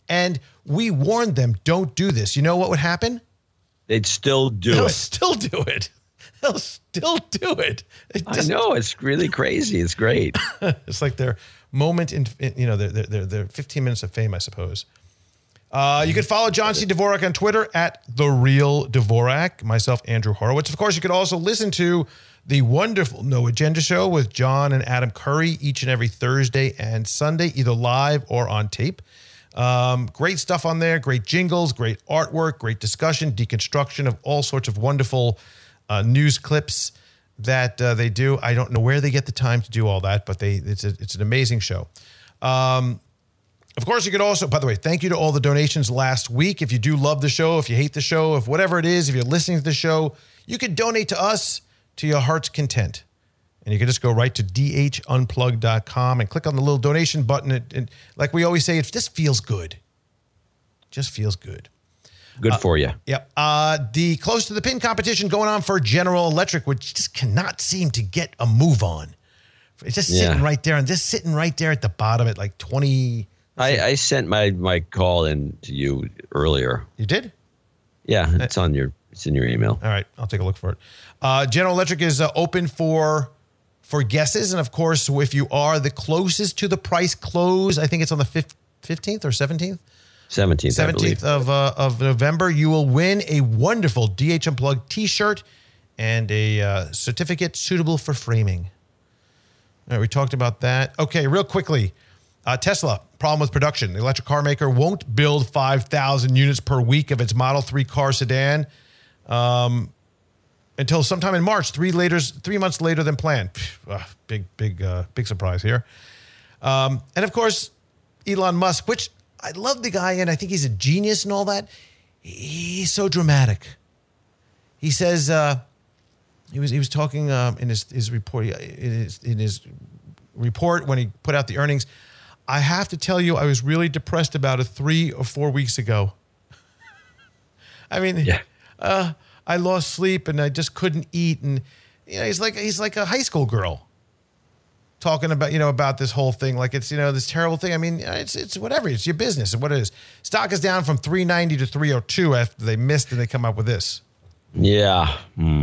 And we warned them, don't do this. You know what would happen? They'd still do They'll it. still do it. They'll still do it. I know. It's really crazy. It's great. It's like their moment in their 15 minutes of fame, I suppose. You can follow John C. Dvorak on Twitter at The Real Dvorak. Myself, Andrew Horowitz. Of course, you could also listen to the wonderful No Agenda Show with John and Adam Curry each and every Thursday and Sunday, either live or on tape. Great stuff on there. Great jingles, great artwork, great discussion, deconstruction of all sorts of wonderful news clips that they do. I don't know where they get the time to do all that, but it's an amazing show. Of course, you could also, by the way, thank you to all the donations last week. If you do love the show, if you hate the show, if whatever it is, if you're listening to the show, you can donate to us to your heart's content. And you can just go right to dhunplug.com and click on the little donation button. And like we always say, it just feels good. Just feels good. Good for you. Yep. The Close to the Pin competition going on for General Electric, which just cannot seem to get a move on. It's just sitting right there and just sitting right there at the bottom at like 20. I sent my call in to you earlier. You did? Yeah, it's in your email. All right, I'll take a look for it. General Electric is open for guesses, and of course, if you are the closest to the price close, I think it's on the 15th or 17th. 17th of November, you will win a wonderful DH Unplugged T-shirt and a certificate suitable for framing. All right, we talked about that. Okay, real quickly. Tesla, problem with production. The electric car maker won't build 5,000 units per week of its Model 3 car sedan until sometime in March, 3 months later than planned. Big surprise here. And of course, Elon Musk, which I love the guy and I think he's a genius and all that. He's so dramatic. He says he was talking in his report in his report when he put out the earnings. I have to tell you, I was really depressed about it 3 or 4 weeks ago. I mean, I lost sleep and I just couldn't eat, and he's like a high school girl talking about this whole thing, like it's this terrible thing. I mean, it's whatever. It's your business and what it is. Stock is down from 390 to 302 after they missed and they come up with this. Yeah.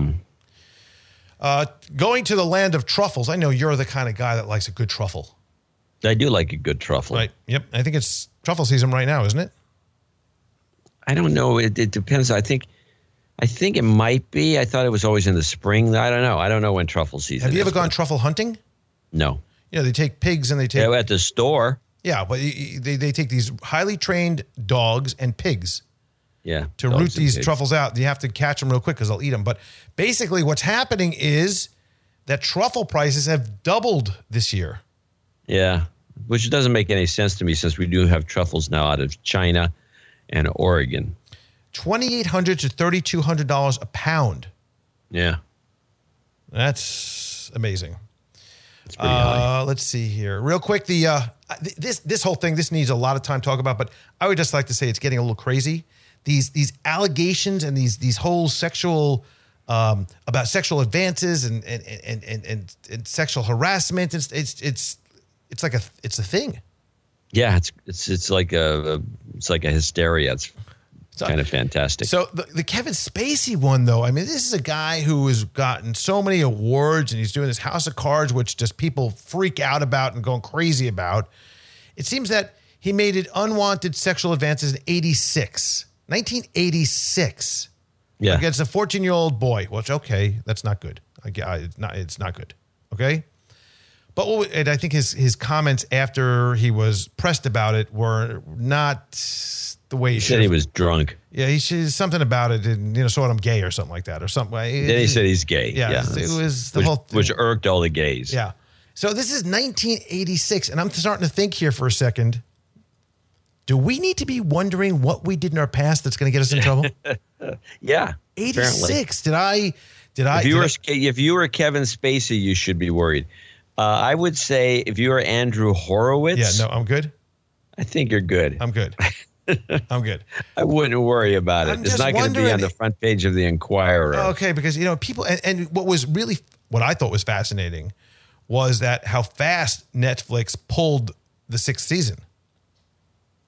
Going to the land of truffles. I know you're the kind of guy that likes a good truffle. I do like a good truffle. Right. Yep. I think it's truffle season right now, isn't it? I don't know. It depends. I think it might be. I thought it was always in the spring. I don't know. I don't know when truffle season is. Have you ever gone truffle hunting? No. They take pigs and they take... Yeah, at the store. Yeah, but they take these highly trained dogs and pigs to root these truffles out. You have to catch them real quick because they'll eat them. But basically what's happening is that truffle prices have doubled this year. Yeah, which doesn't make any sense to me since we do have truffles now out of China and Oregon. $2,800 to $3,200 a pound. Yeah. That's amazing. It's pretty high. Let's see here. Real quick, this whole thing, this needs a lot of time to talk about, but I would just like to say it's getting a little crazy. These allegations and these whole sexual about sexual advances and sexual harassment, it's a thing. Yeah, it's like a hysteria. It's kind of fantastic. So the Kevin Spacey one, though, I mean, this is a guy who has gotten so many awards, and he's doing this House of Cards, which just people freak out about and going crazy about. It seems that he made it unwanted sexual advances in 1986. Yeah, against a 14-year-old boy. Which, okay, that's not good. It's not good. Okay. But I think his comments after he was pressed about it were not the way he said he was drunk. Yeah, he said something about it, and sort of gay or something like that, or something. Then he said he's gay. Yeah, it was the whole thing. Which irked all the gays. Yeah. So this is 1986, and I'm starting to think here for a second. Do we need to be wondering what we did in our past that's going to get us in trouble? Yeah. 86. Apparently. If you were Kevin Spacey, you should be worried. I would say if you were Andrew Horowitz. Yeah, no, I'm good. I think you're good. I'm good. I'm good. I wouldn't worry about it. It's not going to be on the front page of the Inquirer. Okay, because people and what I thought was fascinating was that how fast Netflix pulled the 6th season.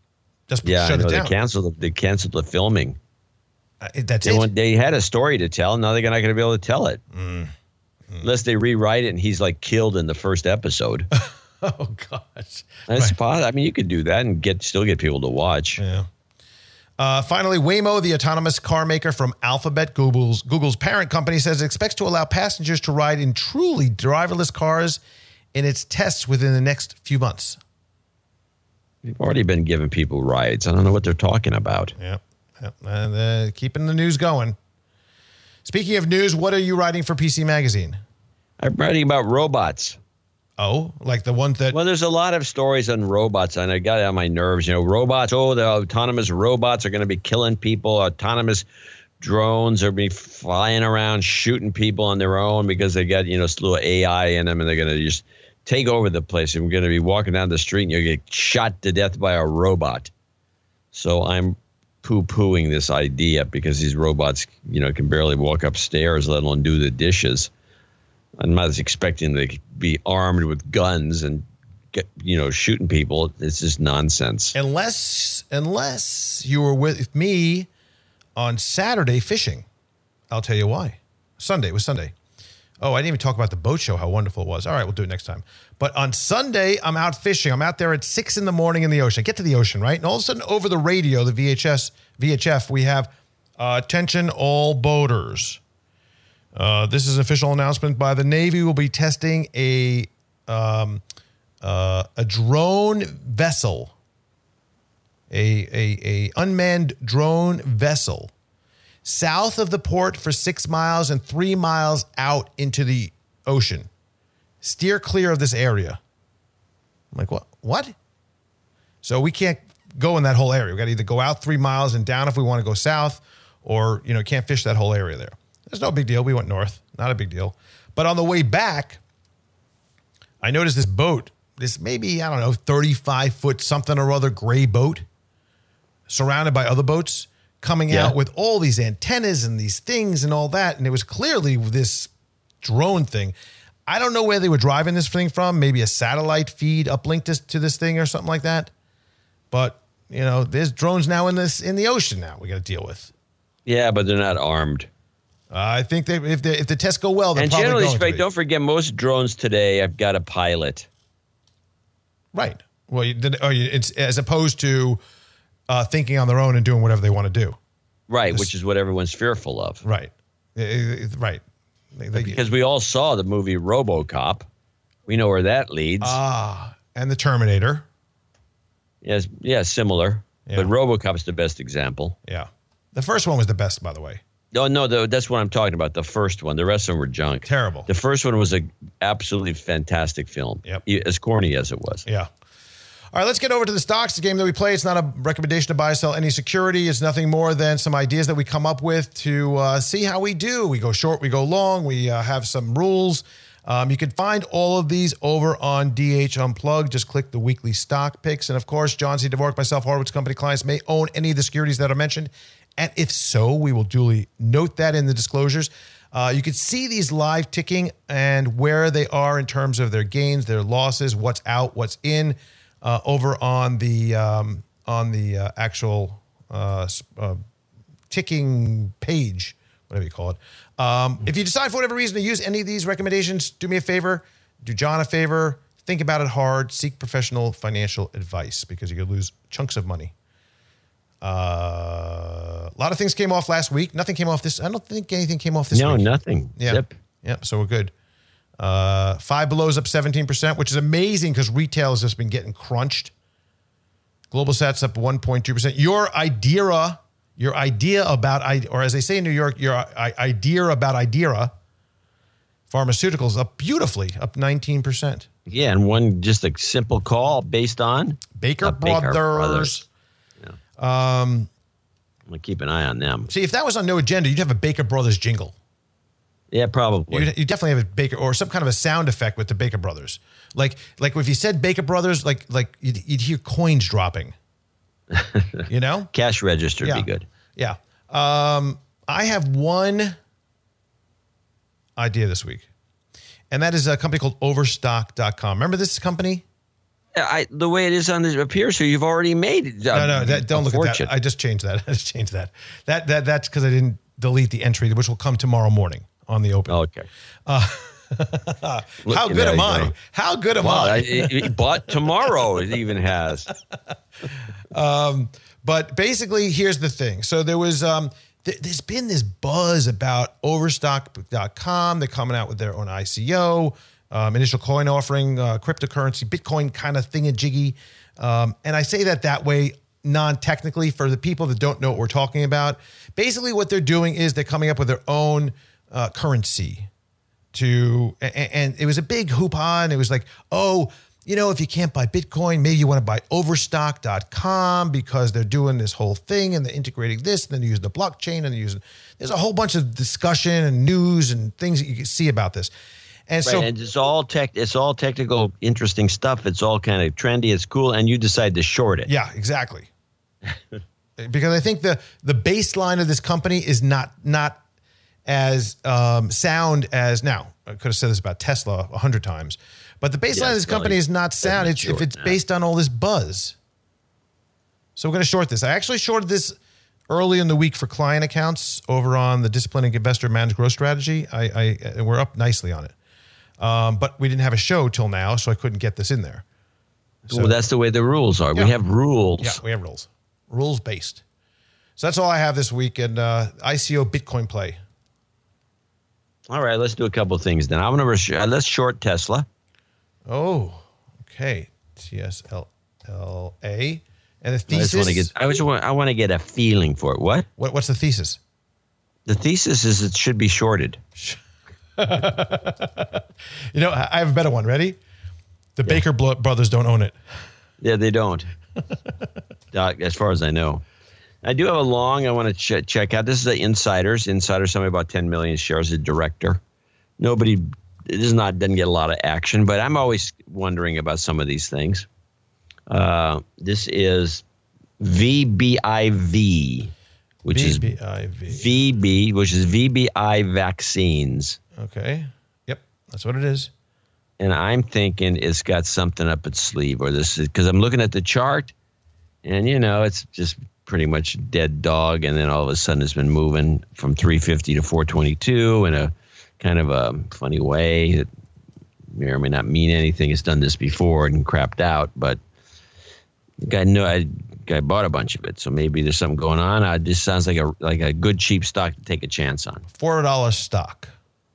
Just Yeah, I shut know. it down. They canceled the filming. That's it. They had a story to tell. Now they're not going to be able to tell it. Unless they rewrite it and he's like killed in the first episode. Oh, gosh. That's I mean, you could do that and still get people to watch. Yeah. Finally, Waymo, the autonomous car maker from Alphabet, Google's parent company, says it expects to allow passengers to ride in truly driverless cars in its tests within the next few months. We've already been giving people rides. I don't know what they're talking about. Yep. And keeping the news going. Speaking of news, what are you writing for PC Magazine? I'm writing about robots. Oh, like the ones that... Well, there's a lot of stories on robots, and I got it on my nerves. Robots, the autonomous robots are going to be killing people. Autonomous drones are be flying around shooting people on their own because they got, little AI in them, and they're going to just take over the place. And we're going to be walking down the street, and you'll get shot to death by a robot. So I'm poo-pooing this idea because these robots, can barely walk upstairs, let alone do the dishes. I'm not expecting them to be armed with guns and get, shooting people. It's just nonsense. Unless you were with me on Saturday fishing. I'll tell you why. It was Sunday. Oh, I didn't even talk about the boat show, how wonderful it was. All right, we'll do it next time. But on Sunday, I'm out fishing. I'm out there at 6 a.m. in the ocean. I get to the ocean, right? And all of a sudden, over the radio, the VHF, we have, attention all boaters. This is an official announcement by the Navy. We'll be testing a drone vessel, a unmanned drone vessel, south of the port for 6 miles and 3 miles out into the ocean. Steer clear of this area. I'm like, what? So we can't go in that whole area. We got to either go out 3 miles and down if we want to go south, or can't fish that whole area there. There's no big deal. We went north. Not a big deal. But on the way back, I noticed this boat, this maybe, 35-foot something or other gray boat, surrounded by other boats, coming out with all these antennas and these things and all that. And it was clearly this drone thing. I don't know where they were driving this thing from. Maybe a satellite feed uplinked to this thing or something like that. But, there's drones now in the ocean now we got to deal with. Yeah, but they're not armed. I think if the tests go well, they're and probably generally going to be. Don't forget, most drones today have got a pilot. Right. Well, it's as opposed to thinking on their own and doing whatever they want to do. Right, which is what everyone's fearful of. Right. Right. Because we all saw the movie RoboCop. We know where that leads. And the Terminator. Yes, similar. Yeah. But RoboCop's the best example. Yeah. The first one was the best, by the way. Oh, no, that's what I'm talking about. The first one. The rest of them were junk. Terrible. The first one was an absolutely fantastic film. Yep. As corny as it was. Yeah. All right, let's get over to the stocks, the game that we play. It's not a recommendation to buy or sell any security. It's nothing more than some ideas that we come up with to see how we do. We go short, we go long. We have some rules. You can find all of these over on DH Unplugged. Just click the weekly stock picks. And, of course, John C. Dvorak, myself, Horowitz Company clients may own any of the securities that are mentioned. And if so, we will duly note that in the disclosures. You can see these live ticking and where they are in terms of their gains, their losses, what's out, what's in, over on the actual ticking page, whatever you call it. If you decide for whatever reason to use any of these recommendations, do me a favor, do John a favor, think about it hard, seek professional financial advice because you could lose chunks of money. A lot of things came off last week. Nothing came off this. I don't think anything came off this week. No, nothing. Yeah. Zip. Yeah. So we're good. Five Below's up 17%, which is amazing because retail has just been getting crunched. Global Sat's up 1.2%. Your idea about, or as they say in New York, your idea about Idera Pharmaceuticals up beautifully, up 19%. Yeah, and just a simple call based on Baker Brothers. I'm going to keep an eye on them. See, if that was on No Agenda, you'd have a Baker Brothers jingle. Yeah, probably. You definitely have a Baker or some kind of a sound effect with the Baker Brothers. Like if you said Baker Brothers, like you'd hear coins dropping. Cash register would be good. Yeah. I have one idea this week, and that is a company called Overstock.com. Remember this company? the way it is on this appears here, you've already made it. Don't look at that. I just changed that. That's because I didn't delete the entry, which will come tomorrow morning on the open. Okay. How good am I? How good am I? But tomorrow it even has. But basically, here's the thing. So there was there's been this buzz about Overstock.com. They're coming out with their own ICO, initial coin offering, cryptocurrency, Bitcoin kind of thingamajiggy. And I say that way non-technically for the people that don't know what we're talking about. Basically, what they're doing is they're coming up with their own currency. And it was a big hoopla, and it was like, if you can't buy Bitcoin, maybe you want to buy Overstock.com because they're doing this whole thing and they're integrating this, and then they're using the blockchain, and there's a whole bunch of discussion and news and things that you can see about this. And right, and it's all technical, interesting stuff. It's all kind of trendy, it's cool, and you decide to short it. Yeah, exactly. Because I think the baseline of this company is not as sound as now. I could have said this about Tesla 100 times, but the baseline of this company is not sound. If it's based on all this buzz. So we're going to short this. I actually shorted this early in the week for client accounts over on the Disciplining Investor Managed Growth Strategy. We're up nicely on it, but we didn't have a show till now, so I couldn't get this in there. So, well, that's the way the rules are. Yeah. We have rules. Yeah, we have rules. Rules based. So that's all I have this week. And ICO Bitcoin play. All right, let's do a couple of things then. Let's short Tesla. Oh, okay. TSLA. And the thesis. I want to get a feeling for it. What's the thesis? The thesis is it should be shorted. I have a better one. Ready? The Baker brothers don't own it. Yeah, they don't. As far as I know. I do have a long I want to check out. This is the Insiders. Insiders, somebody about 10 million shares, a director. Doesn't get a lot of action, but I'm always wondering about some of these things. This is VBIV, which is VBI Vaccines. Okay. Yep, that's what it is. And I'm thinking it's got something up its sleeve, or this is because I'm looking at the chart, and it's just pretty much dead dog, and then all of a sudden it's been moving from 350 to 422 in a kind of a funny way. It may or may not mean anything. It's done this before and crapped out, but the guy bought a bunch of it, so maybe there's something going on. It just sounds like a good cheap stock to take a chance on. $4 stock.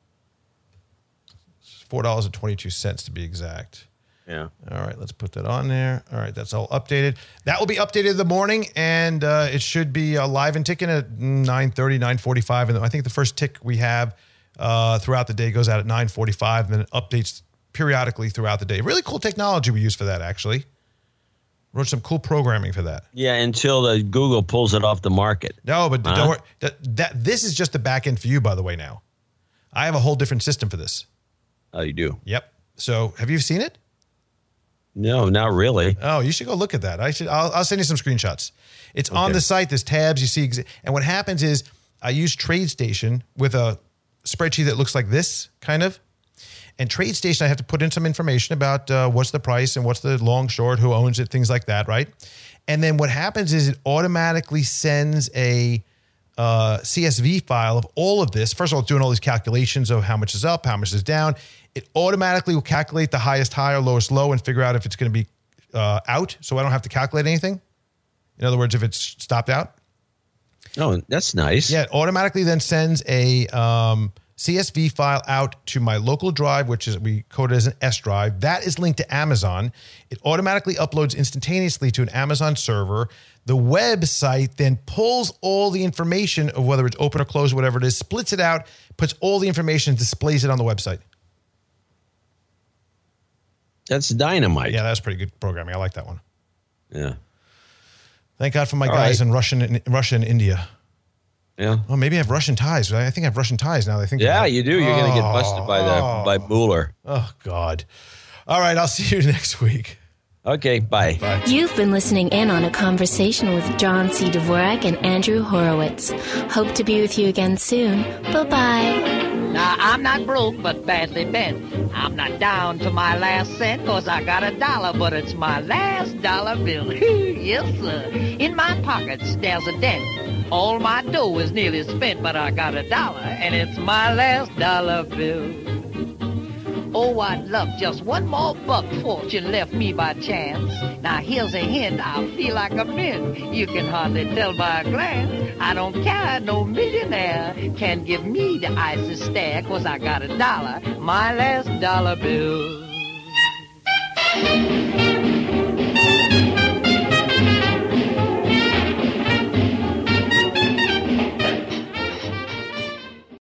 $4.22 to be exact. Yeah. All right, let's put that on there. All right, that's all updated. That will be updated in the morning, and it should be live and ticking at 9:30, 9:45. And I think the first tick we have throughout the day goes out at 9:45, and then it updates periodically throughout the day. Really cool technology we use for that, actually. Wrote some cool programming for that. Yeah, until the Google pulls it off the market. No, but don't worry. This is just the back end for you, by the way, now. I have a whole different system for this. Oh, you do? Yep. So have you seen it? No, not really. Oh, you should go look at that. I'll send you some screenshots. It's on the site. There's tabs. You see. And what happens is I use TradeStation with a spreadsheet that looks like this, kind of. And TradeStation, I have to put in some information about what's the price and what's the long, short, who owns it, things like that, right? And then what happens is it automatically sends a CSV file of all of this. First of all, it's doing all these calculations of how much is up, how much is down. It automatically will calculate the highest high or lowest low and figure out if it's going to be out. So I don't have to calculate anything. In other words, if it's stopped out. Oh, that's nice. Yeah, it automatically then sends a CSV file out to my local drive, which is we code it as an S drive. That is linked to Amazon. It automatically uploads instantaneously to an Amazon server. The website then pulls all the information of whether it's open or closed, whatever it is, splits it out, puts all the information, displays it on the website. That's dynamite. Yeah, that's pretty good programming. I like that one. Yeah. Thank God for my guys in Russia and India. Yeah. Well, maybe I have Russian ties. I think I have Russian ties now that I think about it. You do. You're going to get busted by Mueller. Oh, God. All right. I'll see you next week. Okay, bye. Bye. You've been listening in on a conversation with John C. Dvorak and Andrew Horowitz. Hope to be with you again soon. Bye-bye. Now, I'm not broke, but badly bent. I'm not down to my last cent, 'cause I got $1, but it's my last dollar bill. Yes, sir. In my pockets, there's a dent. All my dough is nearly spent, but I got $1, and it's my last dollar bill. Oh, I'd love just one more buck fortune left me by chance. Now, here's a hint, I feel like a mint. You can hardly tell by a glance. I don't care, no millionaire can give me the icy stare, 'cause I got $1, my last dollar bill.